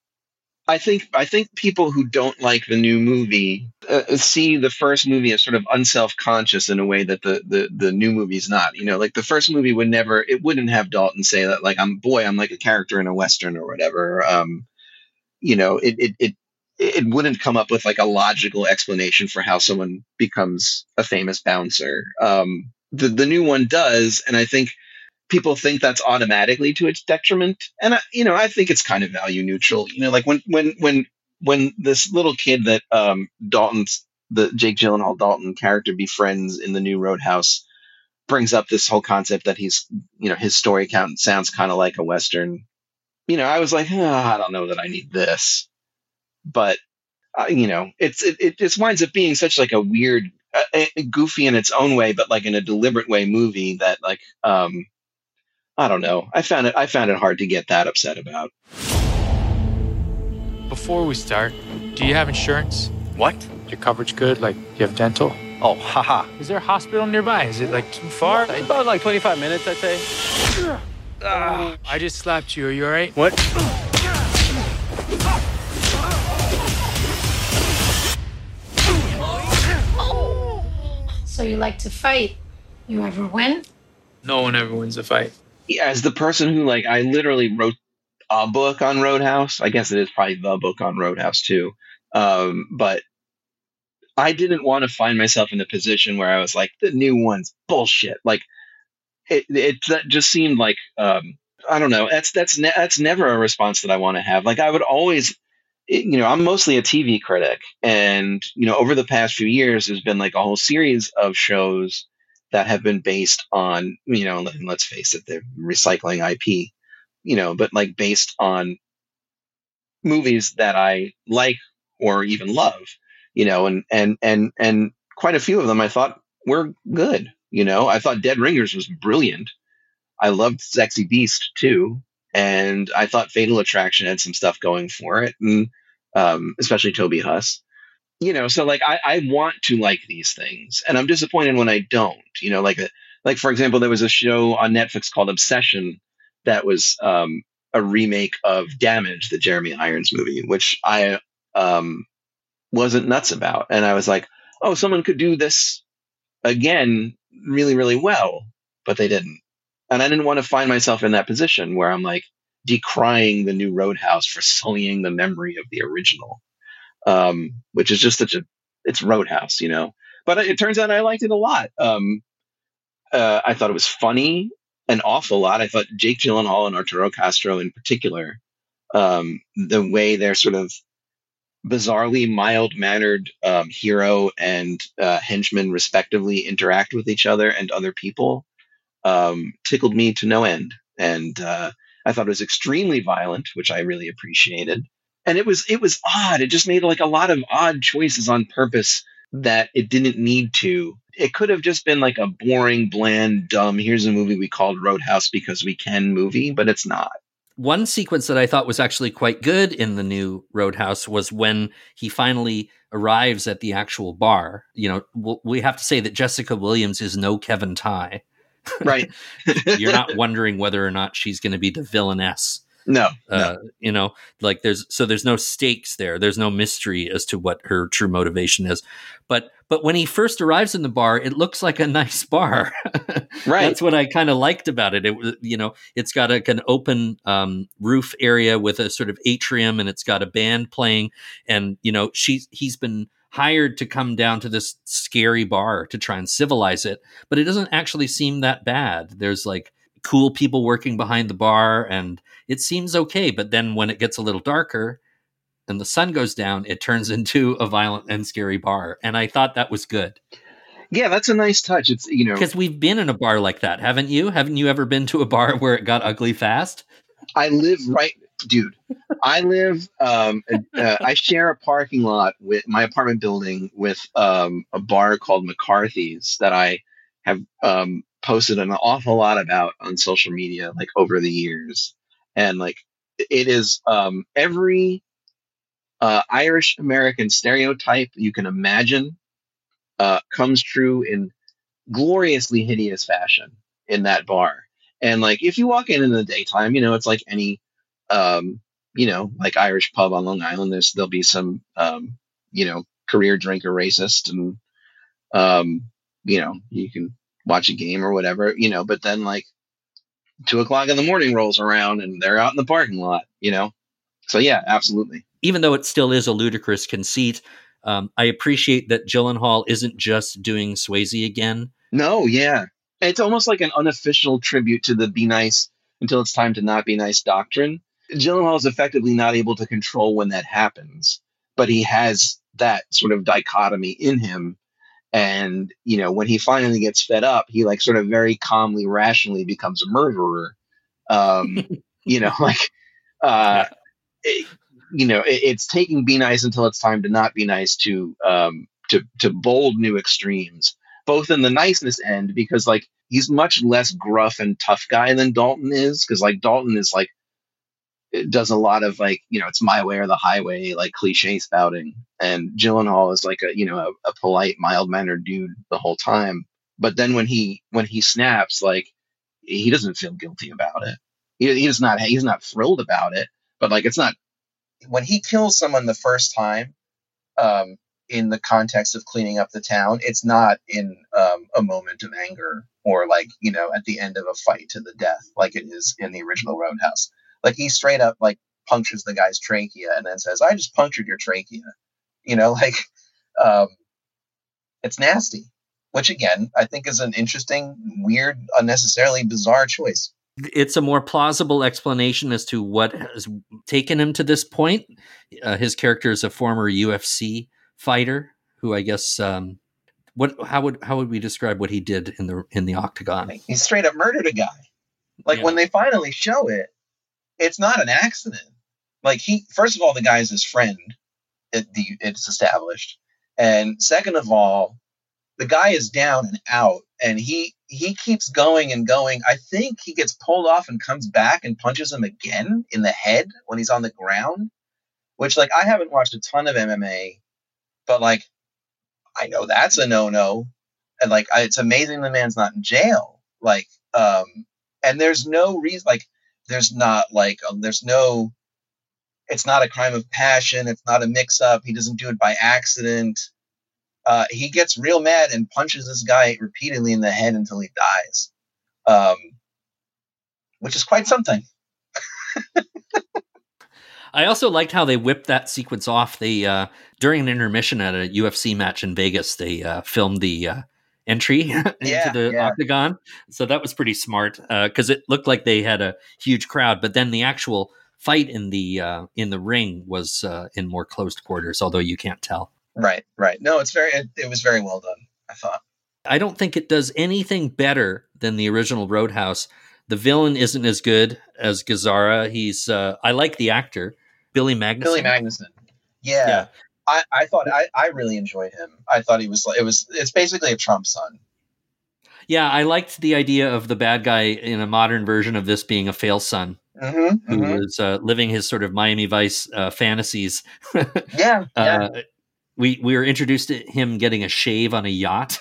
I think I think people who don't like the new movie uh, see the first movie as sort of unself-conscious in a way that the, the the new movie's not. You know, like the first movie would never, it wouldn't have Dalton say that, like, I'm boy, I'm like a character in a Western or whatever. Um, you know, it it it it wouldn't come up with like a logical explanation for how someone becomes a famous bouncer. Um, the the new one does, and I think people think that's automatically to its detriment. And, I, you know, I think it's kind of value neutral. You know, like when when when when this little kid that um, Dalton's, the Jake Gyllenhaal Dalton character befriends in the new Roadhouse brings up this whole concept that he's, you know, his story count sounds kind of like a Western. You know, I was like, oh, I don't know that I need this. But, uh, you know, it's it, it just winds up being such like a weird, uh, goofy in its own way, but like in a deliberate way movie that like, um, I don't know. I found it I found it hard to get that upset about. Before we start, do you have insurance? What? Your coverage good? Like, you have dental? Oh, haha. Is there a hospital nearby? Is it, like, too far? About, like, twenty-five minutes, I'd say. Uh, I just slapped you. Are you all right? What? So you like to fight. You ever win? No one ever wins a fight. As the person who, like, I literally wrote a book on Roadhouse. I guess it is probably the book on Roadhouse, too. Um, but I didn't want to find myself in a position where I was like, the new one's bullshit. Like, it, it that just seemed like, um, I don't know. That's, that's, ne- that's never a response that I want to have. Like, I would always, you know, I'm mostly a T V critic. And, you know, over the past few years, there's been like a whole series of shows that have been based on, you know, and let's face it, they're recycling I P, you know, but like based on movies that I like or even love, you know, and, and, and, and quite a few of them I thought were good. You know, I thought Dead Ringers was brilliant. I loved Sexy Beast too. And I thought Fatal Attraction had some stuff going for it. And, um, especially Toby Huss. You know, so like I, I want to like these things, and I'm disappointed when I don't. You know, like like for example, there was a show on Netflix called Obsession that was um, a remake of Damage, the Jeremy Irons movie, which I um, wasn't nuts about, and I was like, oh, someone could do this again really, really well, but they didn't, and I didn't want to find myself in that position where I'm like decrying the new Roadhouse for sullying the memory of the original. Um, which is just such a, it's Roadhouse, you know, but it turns out I liked it a lot. Um, uh, I thought it was funny an awful lot. I thought Jake Gyllenhaal and Arturo Castro in particular, um, the way they're sort of bizarrely mild-mannered um, hero and uh, henchman respectively interact with each other and other people um, tickled me to no end. And uh, I thought it was extremely violent, which I really appreciated. And it was it was odd. It just made like a lot of odd choices on purpose that it didn't need to. It could have just been like a boring, bland, dumb, here's a movie we called Roadhouse because we can movie, but it's not. One sequence that I thought was actually quite good in the new Roadhouse was when he finally arrives at the actual bar. You know, w- we have to say that Jessica Williams is no Kevin Tighe. Right. You're not wondering whether or not she's going to be the villainess. No, uh, no. You know, like there's, so there's no stakes there. There's no mystery as to what her true motivation is. But, but when he first arrives in the bar, it looks like a nice bar. Right. That's what I kind of liked about it. It was, you know, it's got like an open um, roof area with a sort of atrium, and it's got a band playing. And, you know, she's, he's been hired to come down to this scary bar to try and civilize it, but it doesn't actually seem that bad. There's like cool people working behind the bar, and it seems okay. But then when it gets a little darker and the sun goes down, it turns into a violent and scary bar. And I thought that was good. Yeah, that's a nice touch. It's, you know, because we've been in a bar like that, haven't you? Haven't you ever been to a bar where it got ugly fast? I live right, dude. I live, um, uh, I share a parking lot with my apartment building with um, a bar called McCarthy's that I have um, posted an awful lot about on social media, like over the years. And like, it is um, every uh, Irish American stereotype you can imagine uh, comes true in gloriously hideous fashion in that bar. And like, if you walk in in the daytime, you know, it's like any, um, you know, like Irish pub on Long Island. There's there'll be some, um, you know, career drinker racist, and um, you know, you can watch a game or whatever, you know. But then like two o'clock in the morning rolls around, and they're out in the parking lot, you know. So yeah, absolutely. Even though it still is a ludicrous conceit, um, I appreciate that Gyllenhaal isn't just doing Swayze again. No, yeah. It's almost like an unofficial tribute to the be nice until it's time to not be nice doctrine. Gyllenhaal is effectively not able to control when that happens, but he has that sort of dichotomy in him. And, you know, when he finally gets fed up, he like sort of very calmly, rationally becomes a murderer. Um, you know, like, uh, it, you know, it, it's taking be nice until it's time to not be nice to, um, to, to bold new extremes, both in the niceness end, because like he's much less gruff and tough guy than Dalton is. Cause like Dalton is like, it does a lot of like, you know, it's my way or the highway, like cliche spouting. And Gyllenhaal is like a, you know, a, a polite, mild mannered dude the whole time. But then when he, when he snaps, like he doesn't feel guilty about it. He, he's not, he's not thrilled about it, but like, it's not when he kills someone the first time, um, in the context of cleaning up the town, it's not in um, a moment of anger or like, you know, at the end of a fight to the death, like it is in the original Roadhouse. Like he straight up like punctures the guy's trachea and then says, I just punctured your trachea. You know, like um, it's nasty, which again, I think is an interesting, weird, unnecessarily bizarre choice. It's a more plausible explanation as to what has taken him to this point. Uh, his character is a former U F C fighter who I guess, um, what, how would, how would we describe what he did in the, in the octagon? He straight up murdered a guy. Like yeah. When they finally show it, it's not an accident. Like he, first of all, the guy's his friend. It, the, it's established. And second of all, the guy is down and out and he, he keeps going and going. I think he gets pulled off and comes back and punches him again in the head when he's on the ground, which like, I haven't watched a ton of M M A, but like, I know that's a no-no. And like, I, it's amazing the man's not in jail. Like, um, and there's no reason, like, there's not like, um, there's no, it's not a crime of passion. It's not a mix up. He doesn't do it by accident. Uh, he gets real mad and punches this guy repeatedly in the head until he dies. Um, which is quite something. I also liked how they whipped that sequence off. They, uh, during an intermission at a U F C match in Vegas, they uh, filmed the uh, entry into yeah, the yeah. octagon. So that was pretty smart because uh, it looked like they had a huge crowd, but then the actual fight in the uh, in the ring was uh, in more closed quarters, although you can't tell. Right, right. No, it's very. It, it was very well done, I thought. I don't think it does anything better than the original Roadhouse. The villain isn't as good as Gazzara. He's. Uh, I like the actor, Billy Magnussen. Billy Magnussen. Yeah. yeah. I, I thought I, I really enjoyed him. I thought he was like it was it's basically a Trump son. Yeah, I liked the idea of the bad guy in a modern version of this being a fail son mm-hmm, who mm-hmm. was uh, living his sort of Miami Vice uh, fantasies. yeah, uh, yeah. We we were introduced to him getting a shave on a yacht.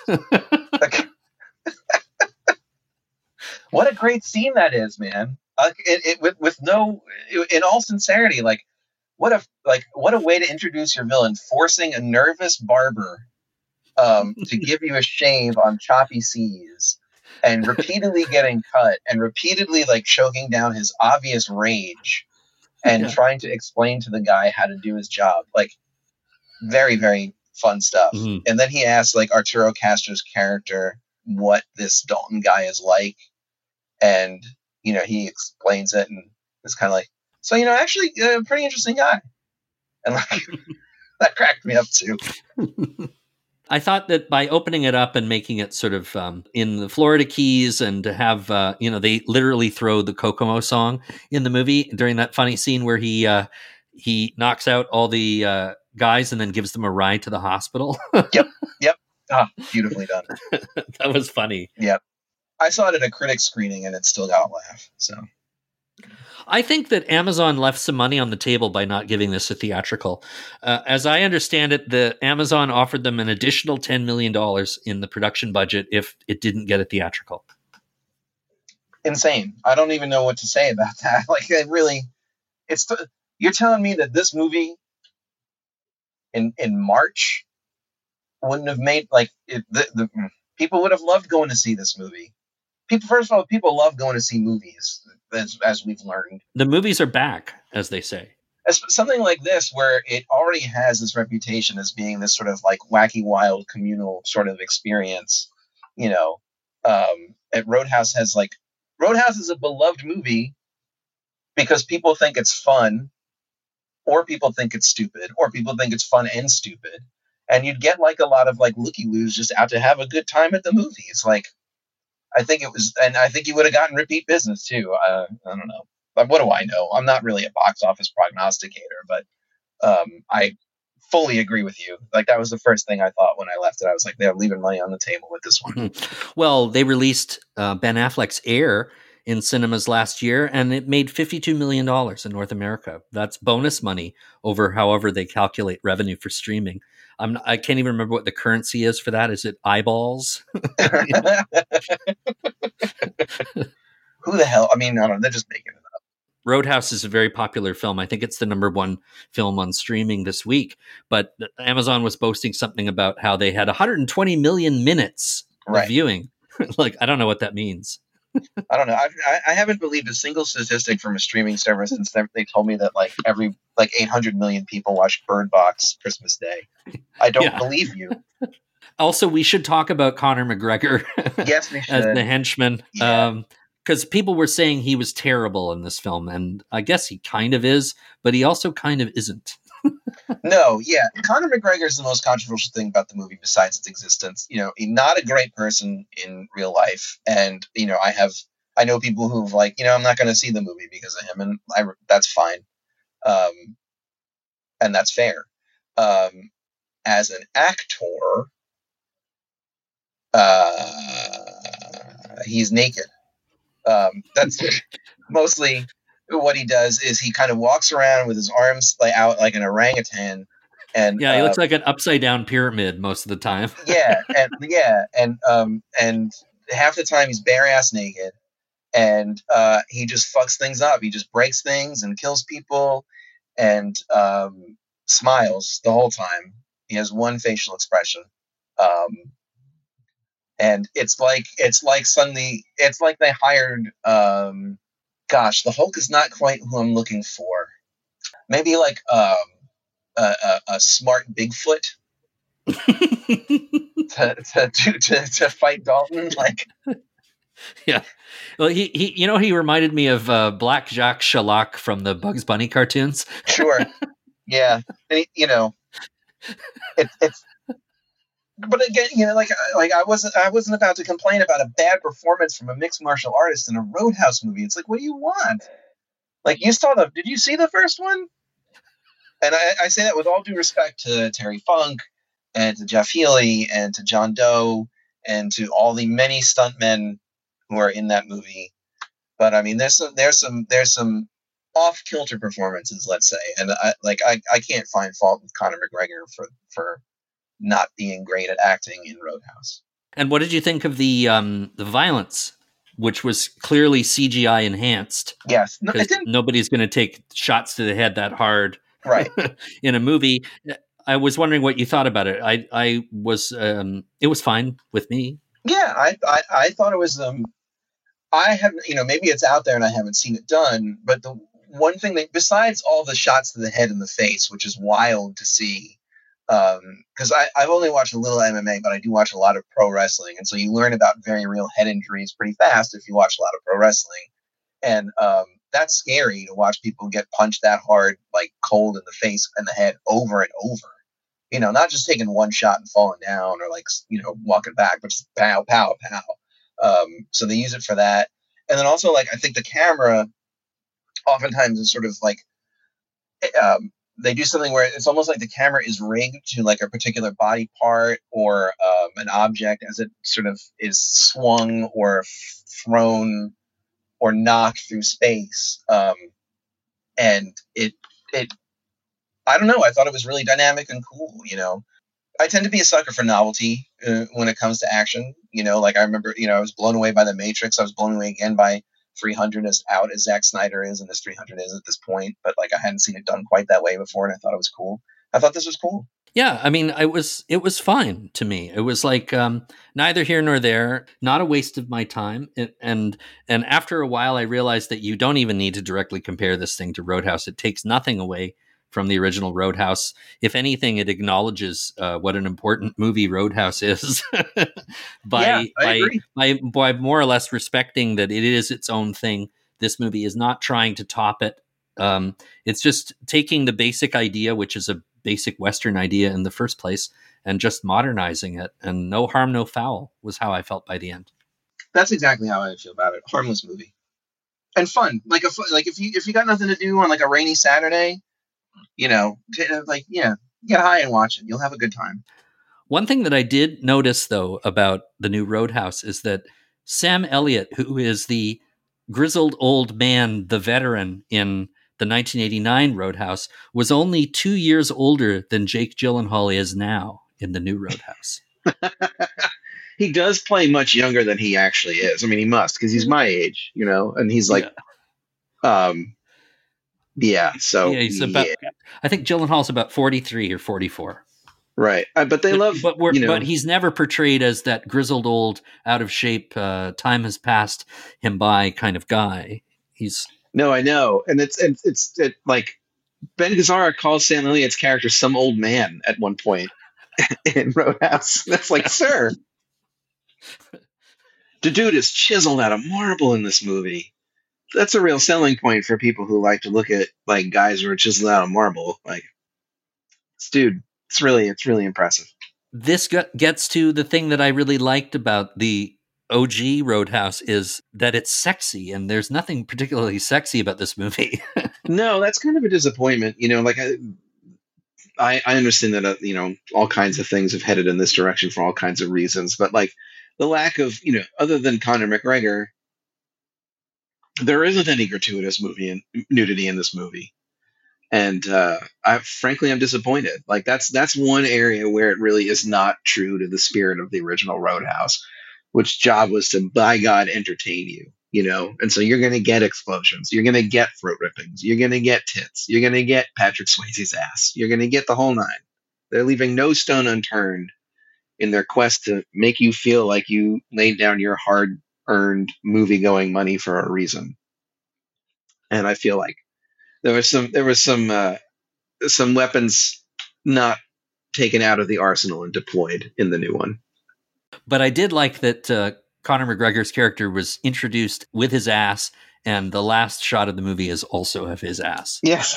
What a great scene that is, man! Uh, it, it with with no, in all sincerity, like what a like what a way to introduce your villain, forcing a nervous barber um, to give you a shave on choppy seas, and repeatedly getting cut, and repeatedly like choking down his obvious rage, and Yeah. trying to explain to the guy how to do his job. Like very very fun stuff. Mhm. And then he asks like Arturo Castro's character what this Dalton guy is like. And, you know, he explains it and it's kind of like, so, you know, actually a uh, pretty interesting guy. And like, that cracked me up too. I thought that by opening it up and making it sort of um, in the Florida Keys and to have, uh, you know, they literally throw the Kokomo song in the movie during that funny scene where he, uh, he knocks out all the uh, guys and then gives them a ride to the hospital. Yep. Yep. Ah, beautifully done. That was funny. Yep. I saw it at a critic screening and it still got a laugh. So I think that Amazon left some money on the table by not giving this a theatrical. Uh, as I understand it, the Amazon offered them an additional ten million dollars in the production budget if it didn't get a theatrical. Insane. I don't even know what to say about that. Like, it really, it's, the, you're telling me that this movie in, in March wouldn't have made, like, it, the, the people would have loved going to see this movie. People, first of all, people love going to see movies, as, as we've learned. The movies are back, as they say. As something like this, where it already has this reputation as being this sort of like wacky, wild, communal sort of experience, you know, um, at Roadhouse has like, Roadhouse is a beloved movie because people think it's fun, or people think it's stupid, or people think it's fun and stupid. And you'd get like a lot of like looky-loos just out to have a good time at the movies. Like, I think it was, and I think you would have gotten repeat business too. Uh, I don't know. But what do I know? I'm not really a box office prognosticator, but um, I fully agree with you. Like, that was the first thing I thought when I left it. I was like, they're leaving money on the table with this one. Well, they released uh, Ben Affleck's Air in cinemas last year, and it made fifty-two million dollars in North America. That's bonus money over however they calculate revenue for streaming. I'm not, I can't even remember what the currency is for that. Is it eyeballs? Who the hell? I mean, I don't know. They're just making it up. Roadhouse is a very popular film. I think it's the number one film on streaming this week. But Amazon was boasting something about how they had one hundred twenty million minutes right. of viewing. Like, I don't know what that means. I don't know. I've, I I haven't believed a single statistic from a streaming service since they told me that like every like eight hundred million people watched Bird Box Christmas Day. I don't yeah. believe you. Also, we should talk about Conor McGregor. Yes, we should. As the henchman. Yeah. Um, because people were saying he was terrible in this film, and I guess he kind of is, but he also kind of isn't. No, yeah. Conor McGregor is the most controversial thing about the movie besides its existence. You know, he's not a great person in real life. And, you know, I have, I know people who've like, you know, I'm not going to see the movie because of him. And I, that's fine. Um, and that's fair. Um, as an actor, uh, he's naked. Um, that's mostly what he does is he kind of walks around with his arms like out like an orangutan, and yeah, he uh, looks like an upside down pyramid most of the time. yeah, and yeah, and um, and half the time he's bare ass naked, and uh, he just fucks things up. He just breaks things and kills people, and um, smiles the whole time. He has one facial expression, um, and it's like it's like suddenly it's like they hired. Um, Gosh, the Hulk is not quite who I'm looking for. Maybe like um, a, a, a smart Bigfoot to, to, to to to fight Dalton. Like, yeah, well, he he, you know, he reminded me of uh, Black Jacques Chirac from the Bugs Bunny cartoons. Sure, yeah, and he, you know, it, it's. But again, you know, like like I wasn't I wasn't about to complain about a bad performance from a mixed martial artist in a Roadhouse movie. It's like, what do you want? Like, you saw the? Did you see the first one? And I, I say that with all due respect to Terry Funk and to Jeff Healey and to John Doe and to all the many stuntmen who are in that movie. But I mean, there's some, there's some, there's some off kilter performances, let's say, and I like I, I can't find fault with Conor McGregor for for not being great at acting in Roadhouse. And what did you think of the um, the violence, which was clearly C G I enhanced? Yes, no, it didn't... nobody's going to take shots to the head that hard, right? In a movie. I was wondering what you thought about it. I I was um, it was fine with me. Yeah, I I, I thought it was. Um, I haven't, you know, maybe it's out there and I haven't seen it done, but the one thing that, besides all the shots to the head and the face, which is wild to see, because um, I've only watched a little M M A, but I do watch a lot of pro wrestling, and so you learn about very real head injuries pretty fast if you watch a lot of pro wrestling, and um, that's scary to watch people get punched that hard, like cold in the face and the head over and over. You know, not just taking one shot and falling down or like, you know, walking back, but just pow, pow, pow. Um, so they use it for that. And then also, like, I think the camera oftentimes is sort of like, um, they do something where it's almost like the camera is rigged to like a particular body part or um, an object as it sort of is swung or f- thrown or knocked through space. Um, and it, it, I don't know. I thought it was really dynamic and cool, you know. I tend to be a sucker for novelty uh, when it comes to action. You know, like I remember, you know, I was blown away by The Matrix. I was blown away again by three hundred, as out as Zack Snyder is and as three hundred is at this point. But like I hadn't seen it done quite that way before, and I thought it was cool. I thought this was cool. Yeah, I mean, I was it was fine to me. It was like um, neither here nor there, not a waste of my time. It, and and after a while, I realized that you don't even need to directly compare this thing to Roadhouse. It takes nothing away from the original Roadhouse. If anything, it acknowledges uh, what an important movie Roadhouse is by, yeah, I by, agree. by by more or less respecting that it is its own thing. This movie is not trying to top it. Um, it's just taking the basic idea, which is a basic Western idea in the first place, and just modernizing it. And no harm, no foul was how I felt by the end. That's exactly how I feel about it. Harmless movie and fun. Like a like if you if you got nothing to do on like a rainy Saturday, you know, like, yeah, get high and watch it. You'll have a good time. One thing that I did notice, though, about the new Roadhouse is that Sam Elliott, who is the grizzled old man, the veteran in the nineteen eighty-nine Roadhouse, was only two years older than Jake Gyllenhaal is now in the new Roadhouse. He does play much younger than he actually is. I mean, he must, because he's my age, you know, and he's like, yeah. um, Yeah, so yeah, he's about, yeah. I think Gyllenhaal's about forty-three or forty-four. Right, uh, but they but, love, but we're, you know, but he's never portrayed as that grizzled old, out of shape, uh, time has passed him by kind of guy. He's no, I know, and it's it's it's it, like Ben Gazzara calls Sam Elliott's character some old man at one point in Roadhouse. That's like, sir, the dude is chiseled out of marble in this movie. That's a real selling point for people who like to look at like guys who are chiseled out of marble. Like, this dude, it's really, it's really impressive. This gets to the thing that I really liked about the O G Roadhouse is that it's sexy, and there's nothing particularly sexy about this movie. No, that's kind of a disappointment. You know, like I, I, I understand that uh, you know, all kinds of things have headed in this direction for all kinds of reasons, but like the lack of, you know, other than Conor McGregor, there isn't any gratuitous movie and nudity in this movie. And uh, I frankly, I'm disappointed. Like that's that's one area where it really is not true to the spirit of the original Roadhouse, which job was to, by God, entertain you, you know? And so you're going to get explosions. You're going to get throat rippings. You're going to get tits. You're going to get Patrick Swayze's ass. You're going to get the whole nine. They're leaving no stone unturned in their quest to make you feel like you laid down your hard-earned movie-going money for a reason. And I feel like there was some there was some uh, some weapons not taken out of the arsenal and deployed in the new one. But I did like that uh, Conor McGregor's character was introduced with his ass, and the last shot of the movie is also of his ass. Yes.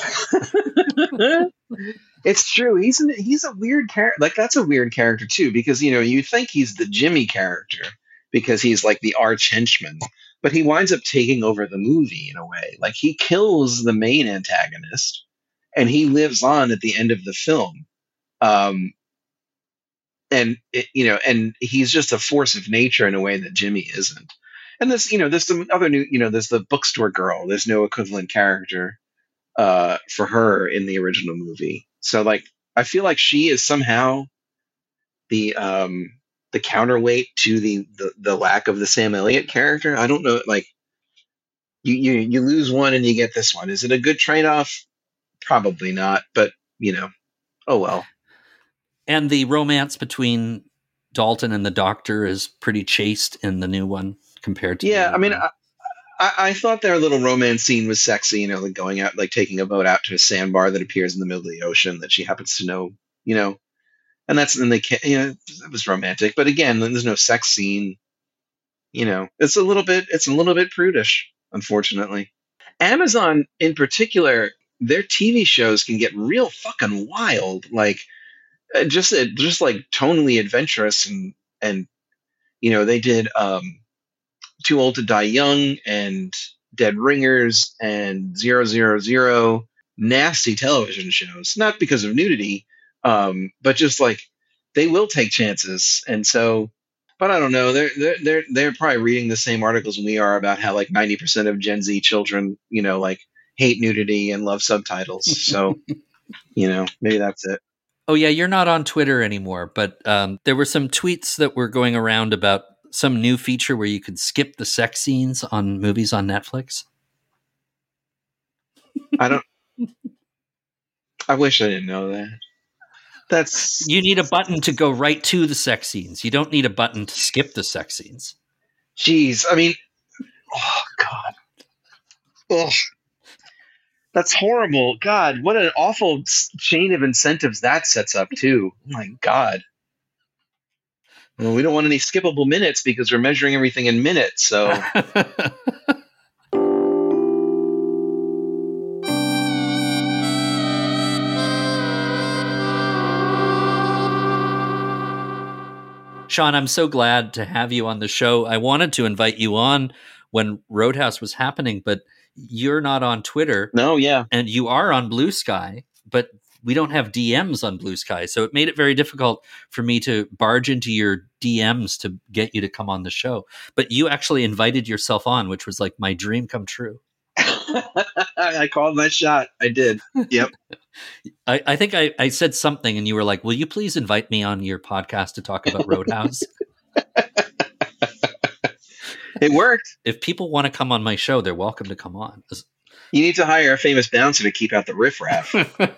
It's true. He's an, he's a weird character. Like, that's a weird character, too, because, you know, you think he's the Jimmy character because he's like the arch henchman, but he winds up taking over the movie in a way. Like, he kills the main antagonist and he lives on at the end of the film. Um, and it, you know, and he's just a force of nature in a way that Jimmy isn't. And this, you know, there's some other new, you know, there's the bookstore girl. There's no equivalent character uh, for her in the original movie. So, like, I feel like she is somehow the um, the counterweight to the, the the lack of the Sam Elliott character. I don't know, like, you you you lose one and you get this one. Is it a good trade off? Probably not. But you know, oh well. And the romance between Dalton and the Doctor is pretty chaste in the new one compared to yeah. the I mean, one. I, I, I thought their little romance scene was sexy. You know, like going out, like taking a boat out to a sandbar that appears in the middle of the ocean that she happens to know. You know, and that's and they can't. You know, it was romantic. But again, there's no sex scene. You know, it's a little bit. It's a little bit prudish, unfortunately. Amazon, in particular, their T V shows can get real fucking wild. Like. Uh, just uh, just like tonally adventurous and and you know they did um Too Old to Die Young and Dead Ringers and Zero Zero Zero, nasty television shows, not because of nudity, um but just like they will take chances. And so, but I don't know, they're they're they're, they're probably reading the same articles we are about how like ninety percent of Gen Z children, you know, like hate nudity and love subtitles. So you know, maybe that's it. Oh, yeah, you're not on Twitter anymore, but um, there were some tweets that were going around about some new feature where you could skip the sex scenes on movies on Netflix. I don't... I wish I didn't know that. That's... You need a button to go right to the sex scenes. You don't need a button to skip the sex scenes. Jeez, I mean... Oh, God. Ugh. That's horrible. God, what an awful chain of incentives that sets up, too. Oh, my God. Well, we don't want any skippable minutes because we're measuring everything in minutes, so... Sean, I'm so glad to have you on the show. I wanted to invite you on when Roadhouse was happening, but you're not on Twitter. No, yeah. And you are on Blue Sky, but we don't have D Ms on Blue Sky. So it made it very difficult for me to barge into your D Ms to get you to come on the show. But you actually invited yourself on, which was like my dream come true. I called my shot. I did. Yep. I, I think I, I said something and you were like, will you please invite me on your podcast to talk about Roadhouse? It worked. If people want to come on my show, they're welcome to come on. You need to hire a famous bouncer to keep out the riffraff.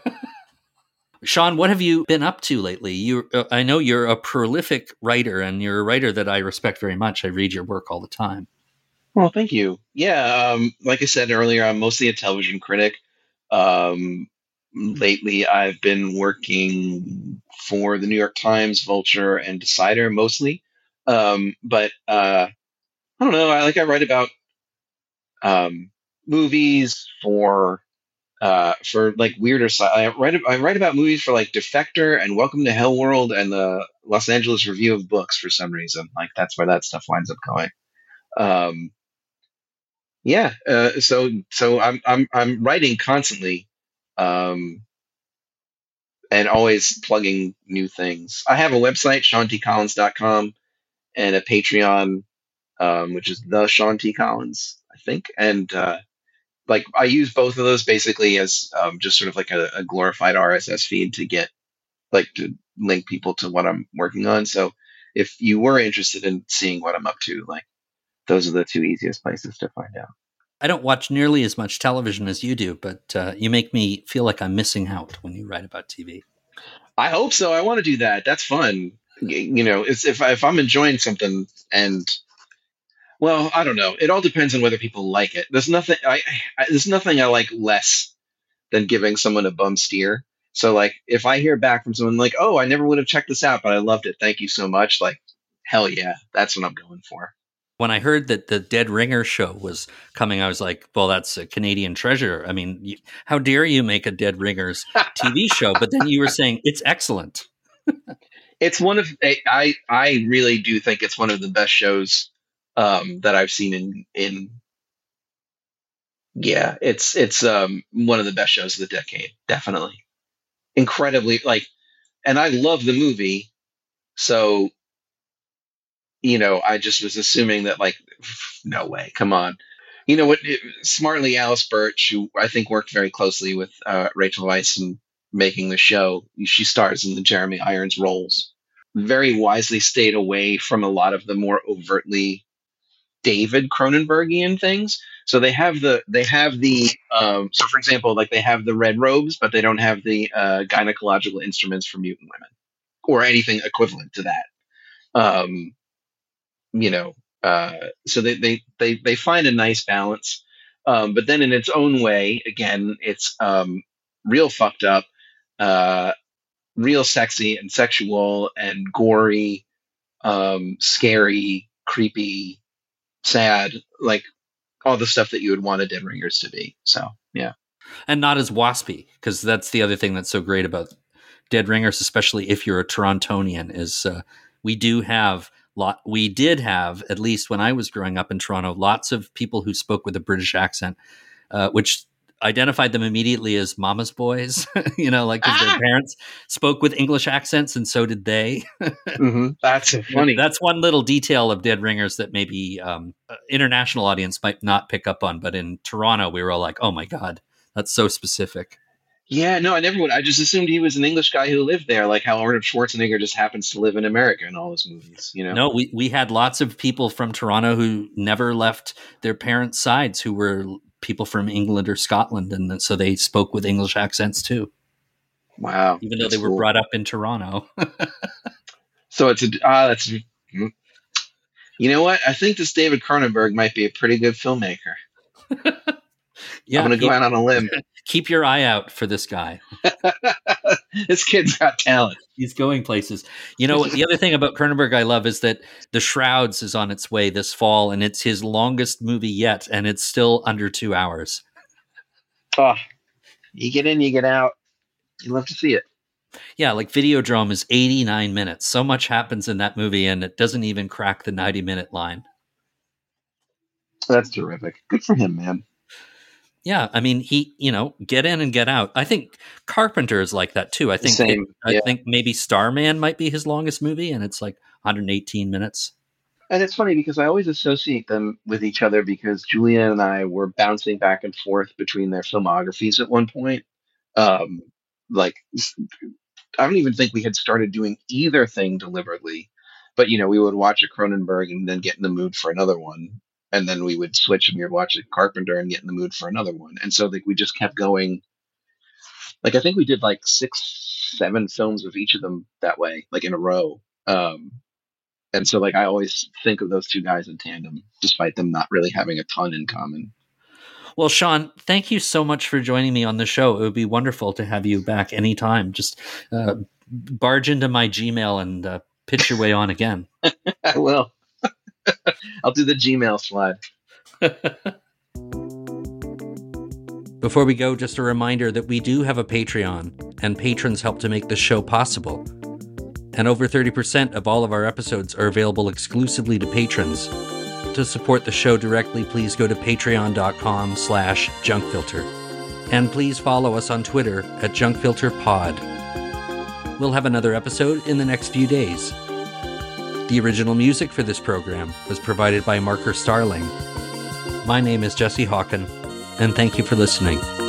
Sean, what have you been up to lately? You, uh, I know you're a prolific writer, and you're a writer that I respect very much. I read your work all the time. Well, thank you. Yeah, um, like I said earlier, I'm mostly a television critic. Um, lately, I've been working for the New York Times, Vulture, and Decider mostly. Um, but uh, I don't know. I like I write about um, movies for uh, for like weirder side. I write I write about movies for like Defector and Welcome to Hell World and the Los Angeles Review of Books for some reason. Like that's where that stuff winds up going. Um, yeah. Uh, so so I'm I'm I'm writing constantly, um, and always plugging new things. I have a website, Sean T Collins dot com, and a Patreon, um, which is the Sean T Collins, I think. And uh, like I use both of those basically as um, just sort of like a, a glorified R S S feed to get like to link people to what I'm working on. So if you were interested in seeing what I'm up to, like those are the two easiest places to find out. I don't watch nearly as much television as you do, but uh, you make me feel like I'm missing out when you write about T V. I hope so. I want to do that. That's fun. You know, it's, if I, if I'm enjoying something and, well, I don't know. It all depends on whether people like it. There's nothing I, I there's nothing I like less than giving someone a bum steer. So like if I hear back from someone like, "Oh, I never would have checked this out, but I loved it. Thank you so much." Like, hell yeah, that's what I'm going for. When I heard that the Dead Ringer show was coming, I was like, well, that's a Canadian treasure. I mean, you, how dare you make a Dead Ringers T V show? But then you were saying it's excellent. It's one of I I really do think it's one of the best shows um, that I've seen in in Yeah, it's it's um, one of the best shows of the decade, definitely. Incredibly, like, and I love the movie, so you know, I just was assuming that, like, no way, come on. You know what? It, smartly, Alice Birch, who I think worked very closely with uh, Rachel Weisz in making the show, she stars in the Jeremy Irons roles. Very wisely stayed away from a lot of the more overtly David Cronenbergian things. So they have the they have the um, so for example, like they have the red robes, but they don't have the uh, gynecological instruments for mutant women or anything equivalent to that. Um, you know, uh, so they, they they they find a nice balance, um, but then in its own way, again, it's um, real fucked up, uh, real sexy and sexual and gory, um, scary, creepy, sad, like all the stuff that you would want a Dead Ringers to be. So yeah, and not as waspy, because that's the other thing that's so great about Dead Ringers, especially if you're a Torontonian, is uh, we do have lot. We did have, at least when I was growing up in Toronto, lots of people who spoke with a British accent, uh, which identified them immediately as mama's boys, you know, like 'cause ah! their parents spoke with English accents and so did they. Mm-hmm. That's so funny. That's one little detail of Dead Ringers that maybe um, international audience might not pick up on, but in Toronto we were all like, oh my God, that's so specific. Yeah, no, I never would. I just assumed he was an English guy who lived there, like how Arnold Schwarzenegger just happens to live in America in all his movies, you know? No, we, we had lots of people from Toronto who never left their parents' sides, who were people from England or Scotland, and so they spoke with English accents too. Wow. Even though they were cool. brought up in Toronto. So it's a, ah, that's, you know what? I think this David Cronenberg might be a pretty good filmmaker. Yeah, I'm going to go out on a limb. Keep your eye out for this guy. This kid's got talent. He's going places. You know, the other thing about Cronenberg I love is that The Shrouds is on its way this fall, and it's his longest movie yet, and it's still under two hours. Oh, you get in, you get out. You love to see it. Yeah, like Videodrome is eighty-nine minutes. So much happens in that movie, and it doesn't even crack the ninety-minute line. That's terrific. Good for him, man. Yeah, I mean, he, you know, get in and get out. I think Carpenter is like that too. I think Same, it, I yeah. think maybe Starman might be his longest movie, and it's like one hundred eighteen minutes. And it's funny because I always associate them with each other because Julia and I were bouncing back and forth between their filmographies at one point. Um, like, I don't even think we had started doing either thing deliberately, but you know, we would watch a Cronenberg and then get in the mood for another one. And then we would switch and we would watch a Carpenter and get in the mood for another one. And so like we just kept going. Like I think we did like six, seven films of each of them that way, like in a row. Um, and so like I always think of those two guys in tandem, despite them not really having a ton in common. Well, Sean, thank you so much for joining me on the show. It would be wonderful to have you back anytime. Just uh, barge into my Gmail and uh, pitch your way on again. I will. I'll do the Gmail slide. Before we go, just a reminder that we do have a Patreon, and patrons help to make the show possible. And over thirty percent of all of our episodes are available exclusively to patrons. To support the show directly, please go to patreon.com slash junkfilter. And please follow us on Twitter at junkfilterpod. We'll have another episode in the next few days. The original music for this program was provided by Marker Starling. My name is Jesse Hawken, and thank you for listening.